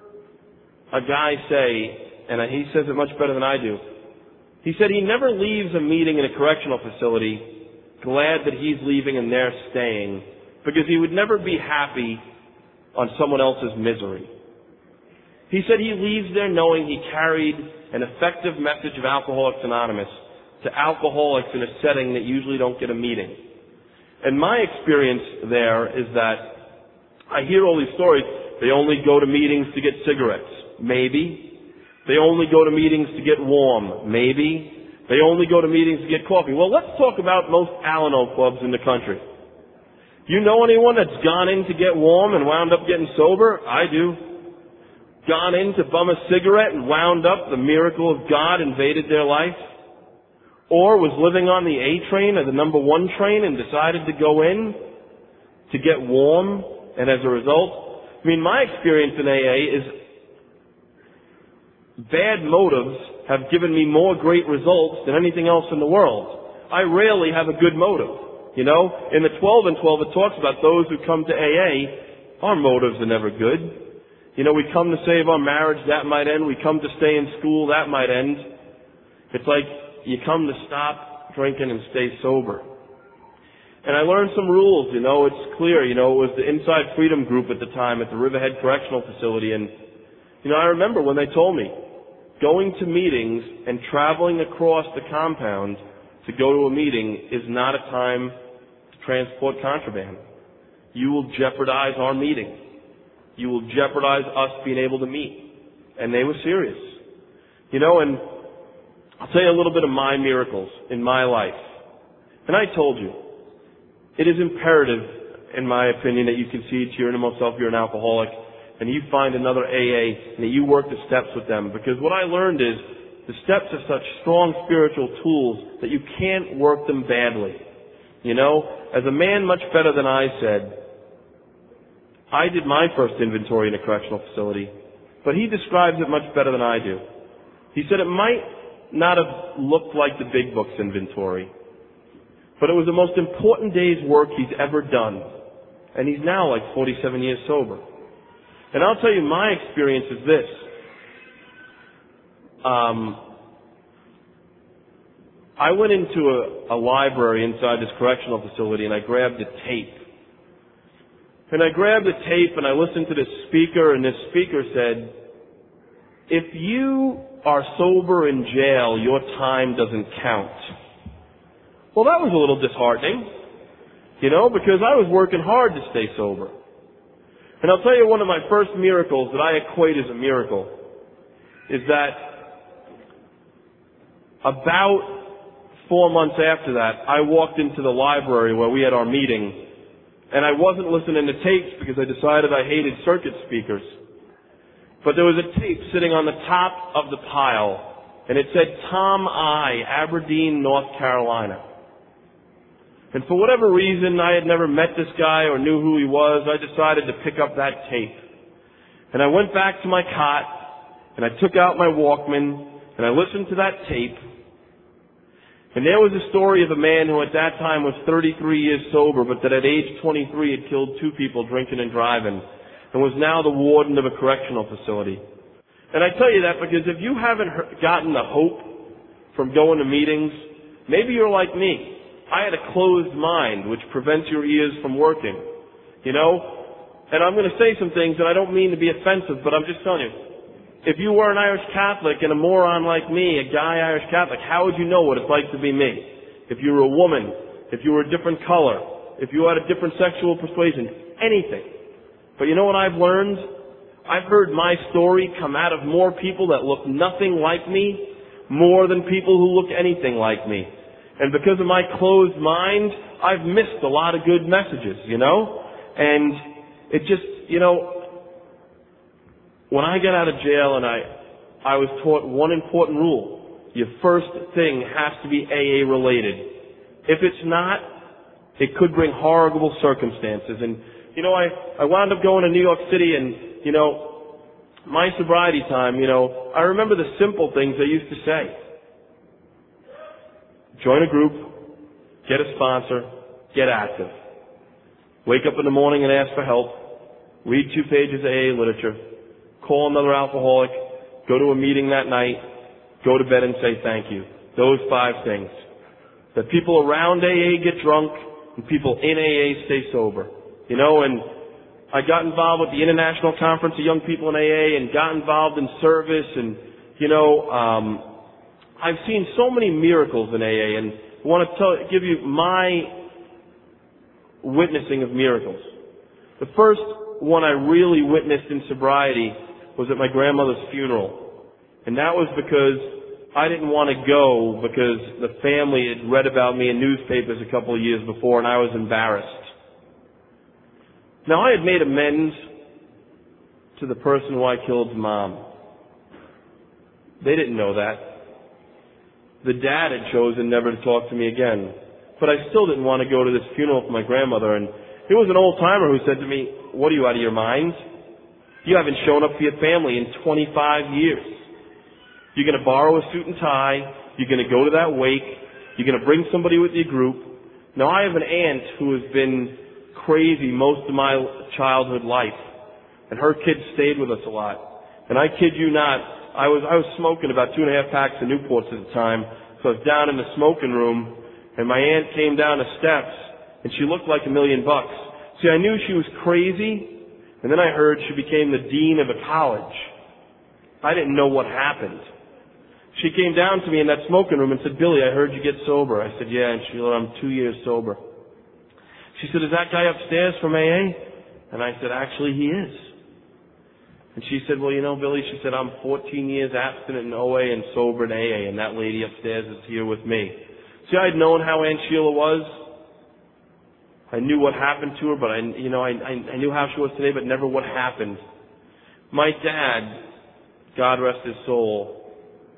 a guy say, and he says it much better than I do, he said he never leaves a meeting in a correctional facility glad that he's leaving and they're staying, because he would never be happy on someone else's misery. He said he leaves there knowing he carried an effective message of Alcoholics Anonymous to alcoholics in a setting that usually don't get a meeting. And my experience there is that I hear all these stories. They only go to meetings to get cigarettes. Maybe. They only go to meetings to get warm. Maybe. They only go to meetings to get coffee. Well, let's talk about most Alano clubs in the country. You know anyone that's gone in to get warm and wound up getting sober? I do. Gone in to bum a cigarette and wound up the miracle of God invaded their life? Or was living on the A train or the number one train and decided to go in to get warm, and as a result, I mean, my experience in A A is bad motives have given me more great results than anything else in the world. I rarely have a good motive. You know, in the twelve and twelve it talks about those who come to A A, our motives are never good. You know, we come to save our marriage, that might end. We come to stay in school, that might end. It's like you come to stop drinking and stay sober. And I learned some rules, you know, it's clear, you know, it was the Inside Freedom group at the time at the Riverhead Correctional Facility, and, you know, I remember when they told me, going to meetings and traveling across the compound to go to a meeting is not a time to transport contraband. You will jeopardize our meeting. You will jeopardize us being able to meet. And they were serious. You know, and I'll tell you a little bit of my miracles in my life. And I told you, it is imperative, in my opinion, that you concede to your innermost self you're an alcoholic, and you find another A A, and that you work the steps with them. Because what I learned is, the steps are such strong spiritual tools that you can't work them badly. You know, as a man much better than I said, I did my first inventory in a correctional facility, but he describes it much better than I do. He said it might not have looked like the big book's inventory, but it was the most important day's work he's ever done. And he's now like forty-seven years sober. And I'll tell you, my experience is this. Um, I went into a, a library inside this correctional facility, and I grabbed a tape. And I grabbed the tape, and I listened to this speaker, and this speaker said, if you are sober in jail, your time doesn't count. Well, that was a little disheartening, you know, because I was working hard to stay sober. And I'll tell you, one of my first miracles that I equate as a miracle is that about four months after that, I walked into the library where we had our meeting, and I wasn't listening to tapes because I decided I hated circuit speakers. But there was a tape sitting on the top of the pile, and it said Tom I, Aberdeen, North Carolina. And for whatever reason, I had never met this guy or knew who he was. I decided to pick up that tape. And I went back to my cot, and I took out my Walkman, and I listened to that tape. And there was a story of a man who at that time was thirty-three years sober, but that at age twenty-three had killed two people drinking and driving, and was now the warden of a correctional facility. And I tell you that because if you haven't gotten the hope from going to meetings, maybe you're like me. I had a closed mind, which prevents your ears from working. You know? And I'm going to say some things, and I don't mean to be offensive, but I'm just telling you. If you were an Irish Catholic and a moron like me, a guy Irish Catholic, how would you know what it's like to be me? If you were a woman, if you were a different color, if you had a different sexual persuasion, anything. But you know what I've learned? I've heard my story come out of more people that look nothing like me, more than people who look anything like me. And because of my closed mind, I've missed a lot of good messages, you know? And it just, you know, when I got out of jail and I, I was taught one important rule. Your first thing has to be A A related. If it's not, it could bring horrible circumstances. And, you know, I, I wound up going to New York City and, you know, my sobriety time, you know, I remember the simple things they used to say. Join a group, get a sponsor, get active. Wake up in the morning and ask for help. Read two pages of A A literature. Call another alcoholic. Go to a meeting that night. Go to bed and say thank you. Those five things. That people around A A get drunk and people in A A stay sober. You know, and I got involved with the International Conference of Young People in A A and got involved in service and, you know, um, I've seen so many miracles in A A, and I want to tell, give you my witnessing of miracles. The first one I really witnessed in sobriety was at my grandmother's funeral. And that was because I didn't want to go because the family had read about me in newspapers a couple of years before, and I was embarrassed. Now, I had made amends to the person who I killed's mom. They didn't know that. The dad had chosen never to talk to me again. But I still didn't want to go to this funeral for my grandmother. And it was an old-timer who said to me, what are you, out of your mind? You haven't shown up for your family in twenty-five years. You're going to borrow a suit and tie. You're going to go to that wake. You're going to bring somebody with your group. Now, I have an aunt who has been crazy most of my childhood life. And her kids stayed with us a lot. And I kid you not, I was, I was smoking about two and a half packs of Newports at the time, so I was down in the smoking room, and my aunt came down the steps, and she looked like a million bucks. See, I knew she was crazy, and then I heard she became the dean of a college. I didn't know what happened. She came down to me in that smoking room and said, Billy, I heard you get sober. I said, yeah, and she said, I'm two years sober. She said, is that guy upstairs from A A? And I said, actually, he is. And she said, well, you know, Billy, she said, I'm fourteen years abstinent in O A and sober in A A, and that lady upstairs is here with me. See, I'd known how Aunt Sheila was. I knew what happened to her, but I, you know, I, I, I knew how she was today, but never what happened. My dad, God rest his soul,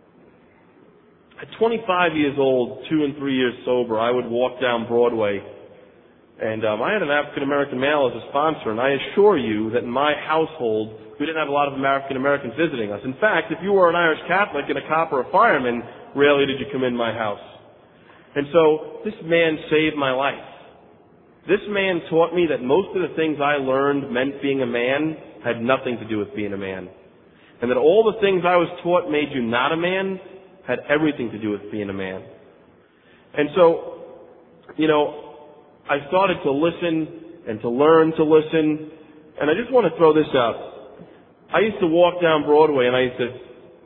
at twenty-five years old, two and three years sober, I would walk down Broadway, and um, I had an African-American male as a sponsor, and I assure you that in my household, we didn't have a lot of American Americans visiting us. In fact, if you were an Irish Catholic and a cop or a fireman, rarely did you come in my house. And so, this man saved my life. This man taught me that most of the things I learned meant being a man had nothing to do with being a man. And that all the things I was taught made you not a man had everything to do with being a man. And so, you know, I started to listen and to learn to listen. And I just want to throw this out. I used to walk down Broadway and I used to,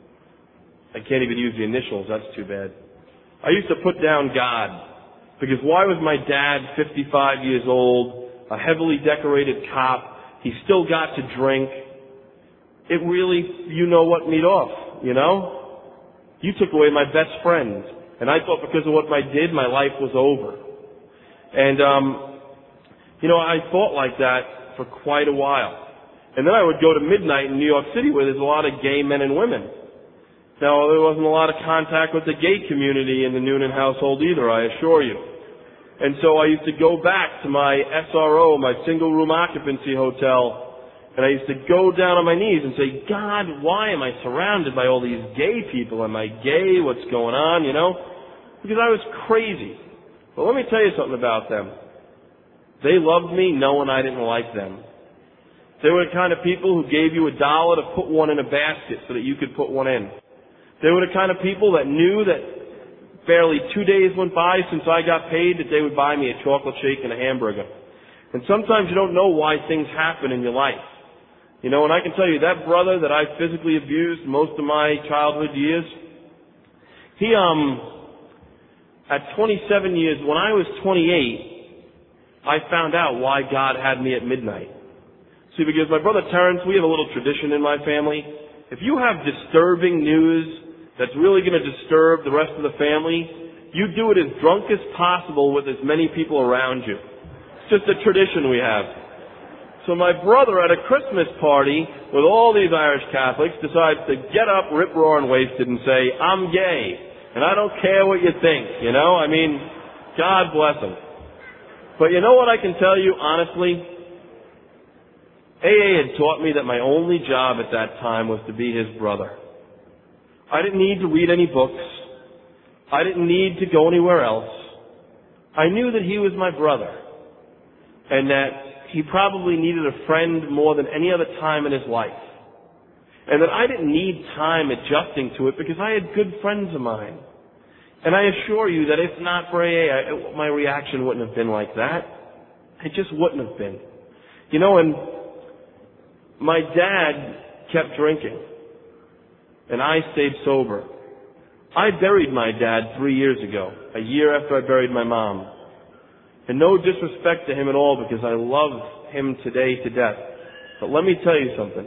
I can't even use the initials, that's too bad. I used to put down God. Because why was my dad fifty-five years old, a heavily decorated cop, he still got to drink? It really, you know what, me off, you know? You took away my best friend. And I thought because of what I did, my life was over. And, um, you know, I thought like that for quite a while. And then I would go to midnight in New York City where there's a lot of gay men and women. Now, there wasn't a lot of contact with the gay community in the Noonan household either, I assure you. And so I used to go back to my S R O, my single room occupancy hotel, and I used to go down on my knees and say, God, why am I surrounded by all these gay people? Am I gay? What's going on, you know? Because I was crazy. But let me tell you something about them. They loved me knowing I didn't like them. They were the kind of people who gave you a dollar to put one in a basket so that you could put one in. They were the kind of people that knew that barely two days went by since I got paid that they would buy me a chocolate shake and a hamburger. And sometimes you don't know why things happen in your life. You know, and I can tell you, that brother that I physically abused most of my childhood years, he, um, at twenty-seven years, when I was twenty-eight, I found out why God had me at midnight. See, because my brother Terrence, we have a little tradition in my family. If you have disturbing news that's really going to disturb the rest of the family, you do it as drunk as possible with as many people around you. It's just a tradition we have. So my brother at a Christmas party with all these Irish Catholics decides to get up rip-roaring wasted and say, I'm gay, and I don't care what you think, you know? I mean, God bless him. But you know what I can tell you, honestly? A A had taught me that my only job at that time was to be his brother. I didn't need to read any books. I didn't need to go anywhere else. I knew that he was my brother and that he probably needed a friend more than any other time in his life. And that I didn't need time adjusting to it because I had good friends of mine. And I assure you that if not for A A, I, my reaction wouldn't have been like that. It just wouldn't have been. You know, and my dad kept drinking. And I stayed sober. I buried my dad three years ago, a year after I buried my mom. And no disrespect to him at all because I love him today to death. But let me tell you something.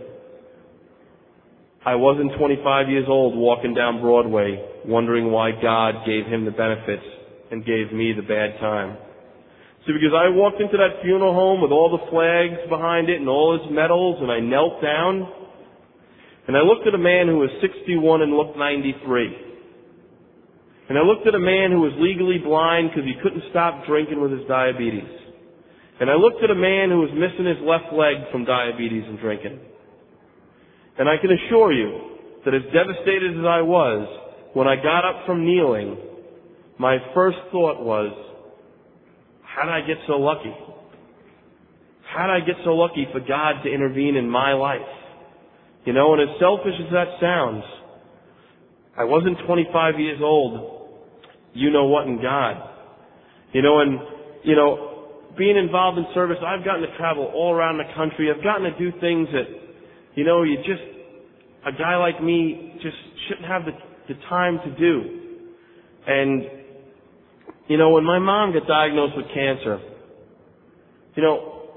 I wasn't twenty-five years old walking down Broadway wondering why God gave him the benefits and gave me the bad time. See, because I walked into that funeral home with all the flags behind it and all his medals, and I knelt down and I looked at a man who was sixty-one and looked ninety-three. And I looked at a man who was legally blind because he couldn't stop drinking with his diabetes. And I looked at a man who was missing his left leg from diabetes and drinking. And I can assure you that as devastated as I was, when I got up from kneeling, my first thought was, how did I get so lucky? How did I get so lucky for God to intervene in my life? You know, and as selfish as that sounds, I wasn't twenty-five years old. You know what in God. You know, and, you know, being involved in service, I've gotten to travel all around the country. I've gotten to do things that, you know, you just, a guy like me just shouldn't have the, the time to do. And, you know, when my mom got diagnosed with cancer, you know,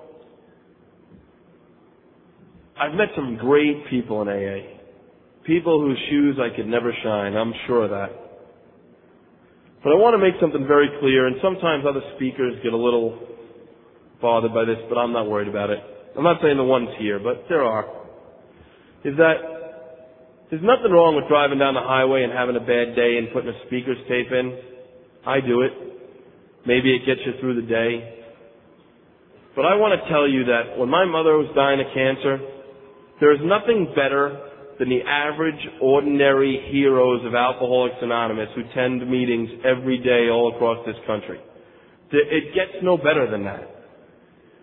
I've met some great people in A A. People whose shoes I could never shine, I'm sure of that. But I want to make something very clear, and sometimes other speakers get a little bothered by this, but I'm not worried about it. I'm not saying the ones here, but there are. Is that there's nothing wrong with driving down the highway and having a bad day and putting a speaker's tape in. I do it. Maybe it gets you through the day. But I want to tell you that when my mother was dying of cancer, there is nothing better than the average, ordinary heroes of Alcoholics Anonymous who attend meetings every day all across this country. It gets no better than that.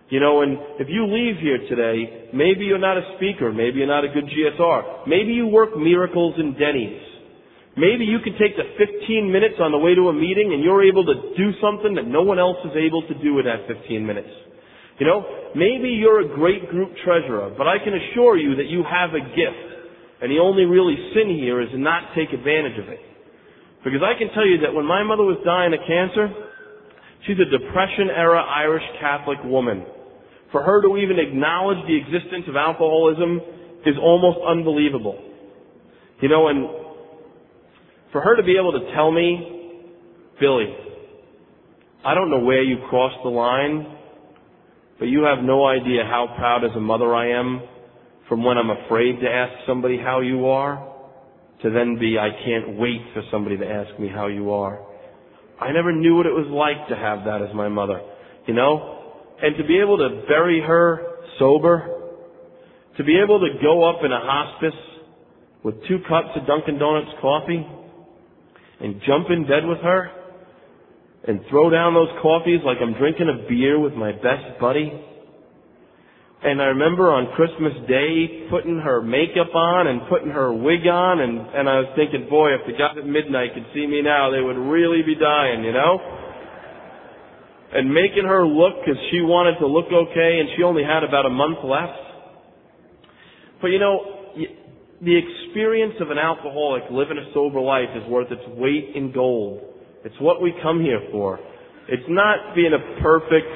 You know, and if you leave here today, maybe you're not a speaker, maybe you're not a good G S R, maybe you work miracles in Denny's. Maybe you can take the fifteen minutes on the way to a meeting and you're able to do something that no one else is able to do in that fifteen minutes. You know, maybe you're a great group treasurer, but I can assure you that you have a gift, and the only really sin here is to not take advantage of it. Because I can tell you that when my mother was dying of cancer, she's a Depression-era Irish Catholic woman. For her to even acknowledge the existence of alcoholism is almost unbelievable. You know, and for her to be able to tell me, Billy, I don't know where you crossed the line, but you have no idea how proud as a mother I am from when I'm afraid to ask somebody how you are to then be, I can't wait for somebody to ask me how you are. I never knew what it was like to have that as my mother, you know? And to be able to bury her sober, to be able to go up in a hospice with two cups of Dunkin' Donuts coffee and jump in bed with her and throw down those coffees like I'm drinking a beer with my best buddy. And I remember on Christmas Day putting her makeup on and putting her wig on, and, and I was thinking, boy, if the guys at midnight could see me now, they would really be dying, you know? And making her look because she wanted to look okay, and she only had about a month left. But you know, the experience of an alcoholic living a sober life is worth its weight in gold. It's what we come here for. It's not being a perfect...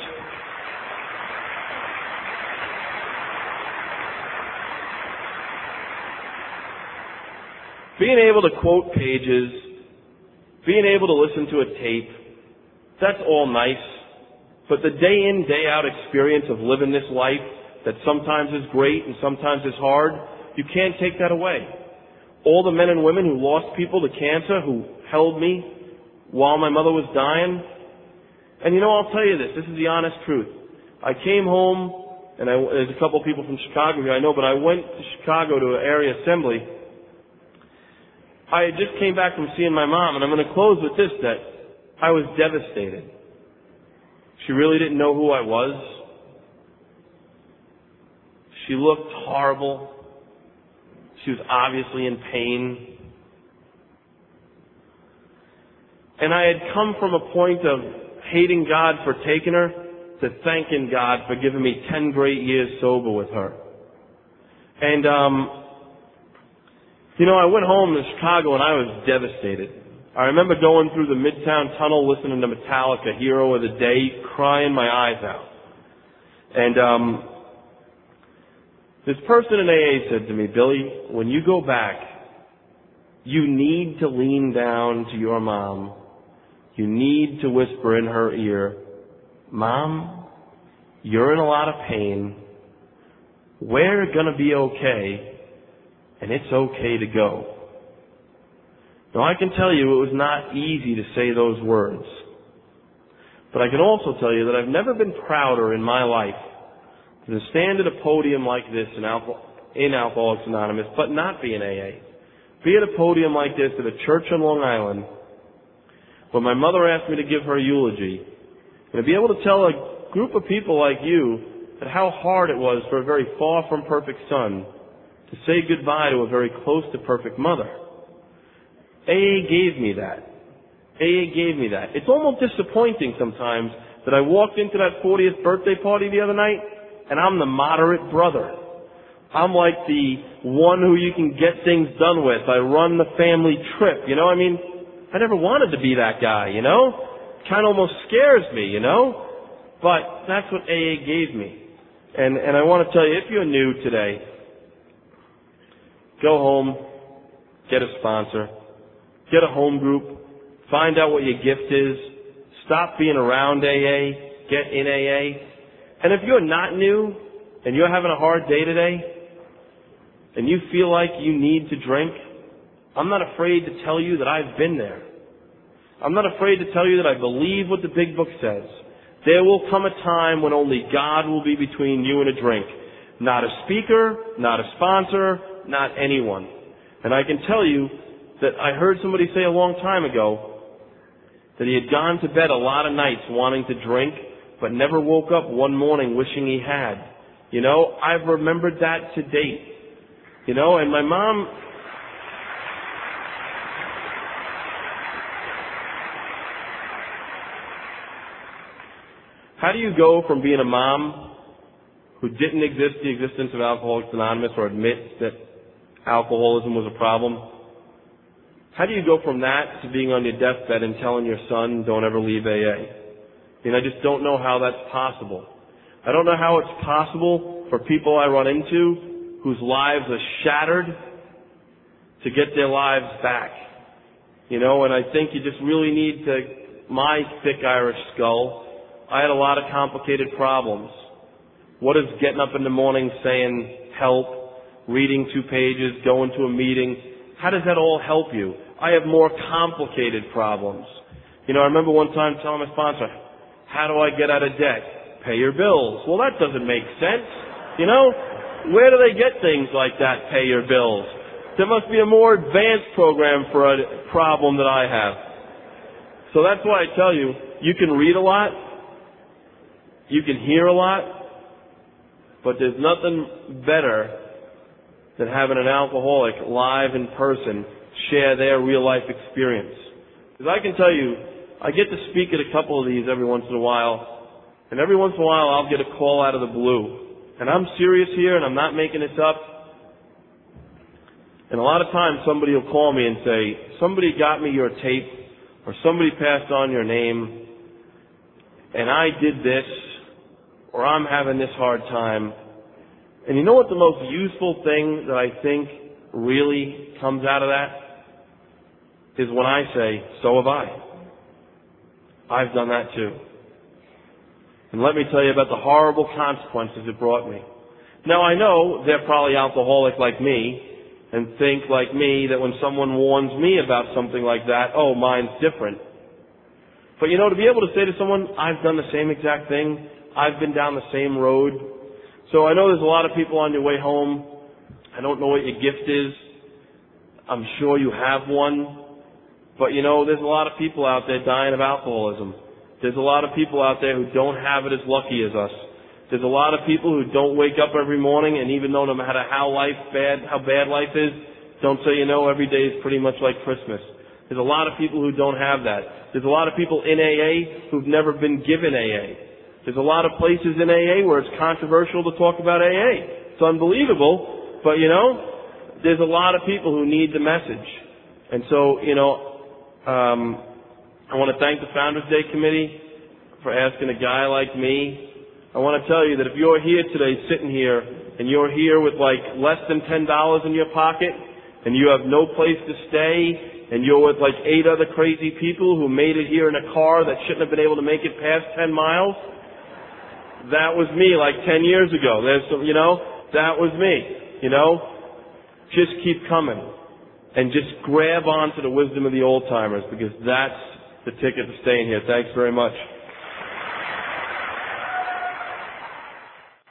Being able to quote pages, being able to listen to a tape, that's all nice. But the day in, day out experience of living this life that sometimes is great and sometimes is hard, you can't take that away. All the men and women who lost people to cancer, who held me while my mother was dying. And you know, I'll tell you this, this is the honest truth. I came home, and I, there's a couple of people from Chicago here I know, but I went to Chicago to an area assembly. I just came back from seeing my mom, and I'm going to close with this, that I was devastated. She really didn't know who I was. She looked horrible. She was obviously in pain. And I had come from a point of hating God for taking her to thanking God for giving me ten great years sober with her. And, um... You know, I went home to Chicago and I was devastated. I remember going through the Midtown Tunnel listening to Metallica, Hero of the Day, crying my eyes out. And um, this person in A A said to me, Billy, when you go back, you need to lean down to your mom. You need to whisper in her ear, Mom, you're in a lot of pain. We're going to be okay. And it's okay to go. Now I can tell you it was not easy to say those words. But I can also tell you that I've never been prouder in my life to stand at a podium like this in, Alco- in Alcoholics Anonymous, but not be in A A. Be at a podium like this at a church on Long Island where my mother asked me to give her eulogy, and to be able to tell a group of people like you that how hard it was for a very far from perfect son to say goodbye to a very close to perfect mother. A A gave me that. A A gave me that. It's almost disappointing sometimes that I walked into that fortieth birthday party the other night and I'm the moderate brother. I'm like the one who you can get things done with. I run the family trip, you know? I mean, I never wanted to be that guy, you know? Kind of almost scares me, you know? But that's what A A gave me. And, and I want to tell you, if you're new today, go home, get a sponsor, get a home group, find out what your gift is, stop being around A A, get in A A. And if you're not new and you're having a hard day today and you feel like you need to drink, I'm not afraid to tell you that I've been there. I'm not afraid to tell you that I believe what the big book says. There will come a time when only God will be between you and a drink. Not a speaker, not a sponsor, not anyone. And I can tell you that I heard somebody say a long time ago that he had gone to bed a lot of nights wanting to drink, but never woke up one morning wishing he had. You know, I've remembered that to date. You know, and my mom, how do you go from being a mom who didn't exist the existence of Alcoholics Anonymous or admit that alcoholism was a problem? How do you go from that to being on your deathbed and telling your son, don't ever leave A A? I mean, I just don't know how that's possible. I don't know how it's possible for people I run into whose lives are shattered to get their lives back. You know, and I think you just really need to, my thick Irish skull, I had a lot of complicated problems. What is getting up in the morning saying help, reading two pages, going to a meeting, how does that all help you? I have more complicated problems. You know, I remember one time telling my sponsor, how do I get out of debt? Pay your bills. Well, that doesn't make sense. You know, where do they get things like that, pay your bills? There must be a more advanced program for a problem that I have. So that's why I tell you, you can read a lot, you can hear a lot, but there's nothing better than having an alcoholic live in person share their real life experience. Because I can tell you, I get to speak at a couple of these every once in a while, and every once in a while I'll get a call out of the blue. And I'm serious here, and I'm not making this up. And a lot of times somebody will call me and say, somebody got me your tape, or somebody passed on your name, and I did this, or I'm having this hard time. And you know what the most useful thing that I think really comes out of that? Is when I say, so have I. I've done that too. And let me tell you about the horrible consequences it brought me. Now I know they're probably alcoholic like me and think like me that when someone warns me about something like that, oh, mine's different. But you know, to be able to say to someone, I've done the same exact thing, I've been down the same road. So I know there's a lot of people on your way home. I don't know what your gift is. I'm sure you have one. But you know, there's a lot of people out there dying of alcoholism. There's a lot of people out there who don't have it as lucky as us. There's a lot of people who don't wake up every morning, and even though no matter how life bad, how bad life is, don't say, you know, every day is pretty much like Christmas. There's a lot of people who don't have that. There's a lot of people in A A who've never been given A A. There's a lot of places in A A where it's controversial to talk about A A. It's unbelievable, but you know, there's a lot of people who need the message. And so, you know, um, I want to thank the Founders Day Committee for asking a guy like me. I want to tell you that if you're here today, sitting here, and you're here with like less than ten dollars in your pocket, and you have no place to stay, and you're with like eight other crazy people who made it here in a car that shouldn't have been able to make it past ten miles, that was me like ten years ago. There's some, you know, that was me, you know. Just keep coming. And just grab onto the wisdom of the old timers, because that's the ticket to staying here. Thanks very much.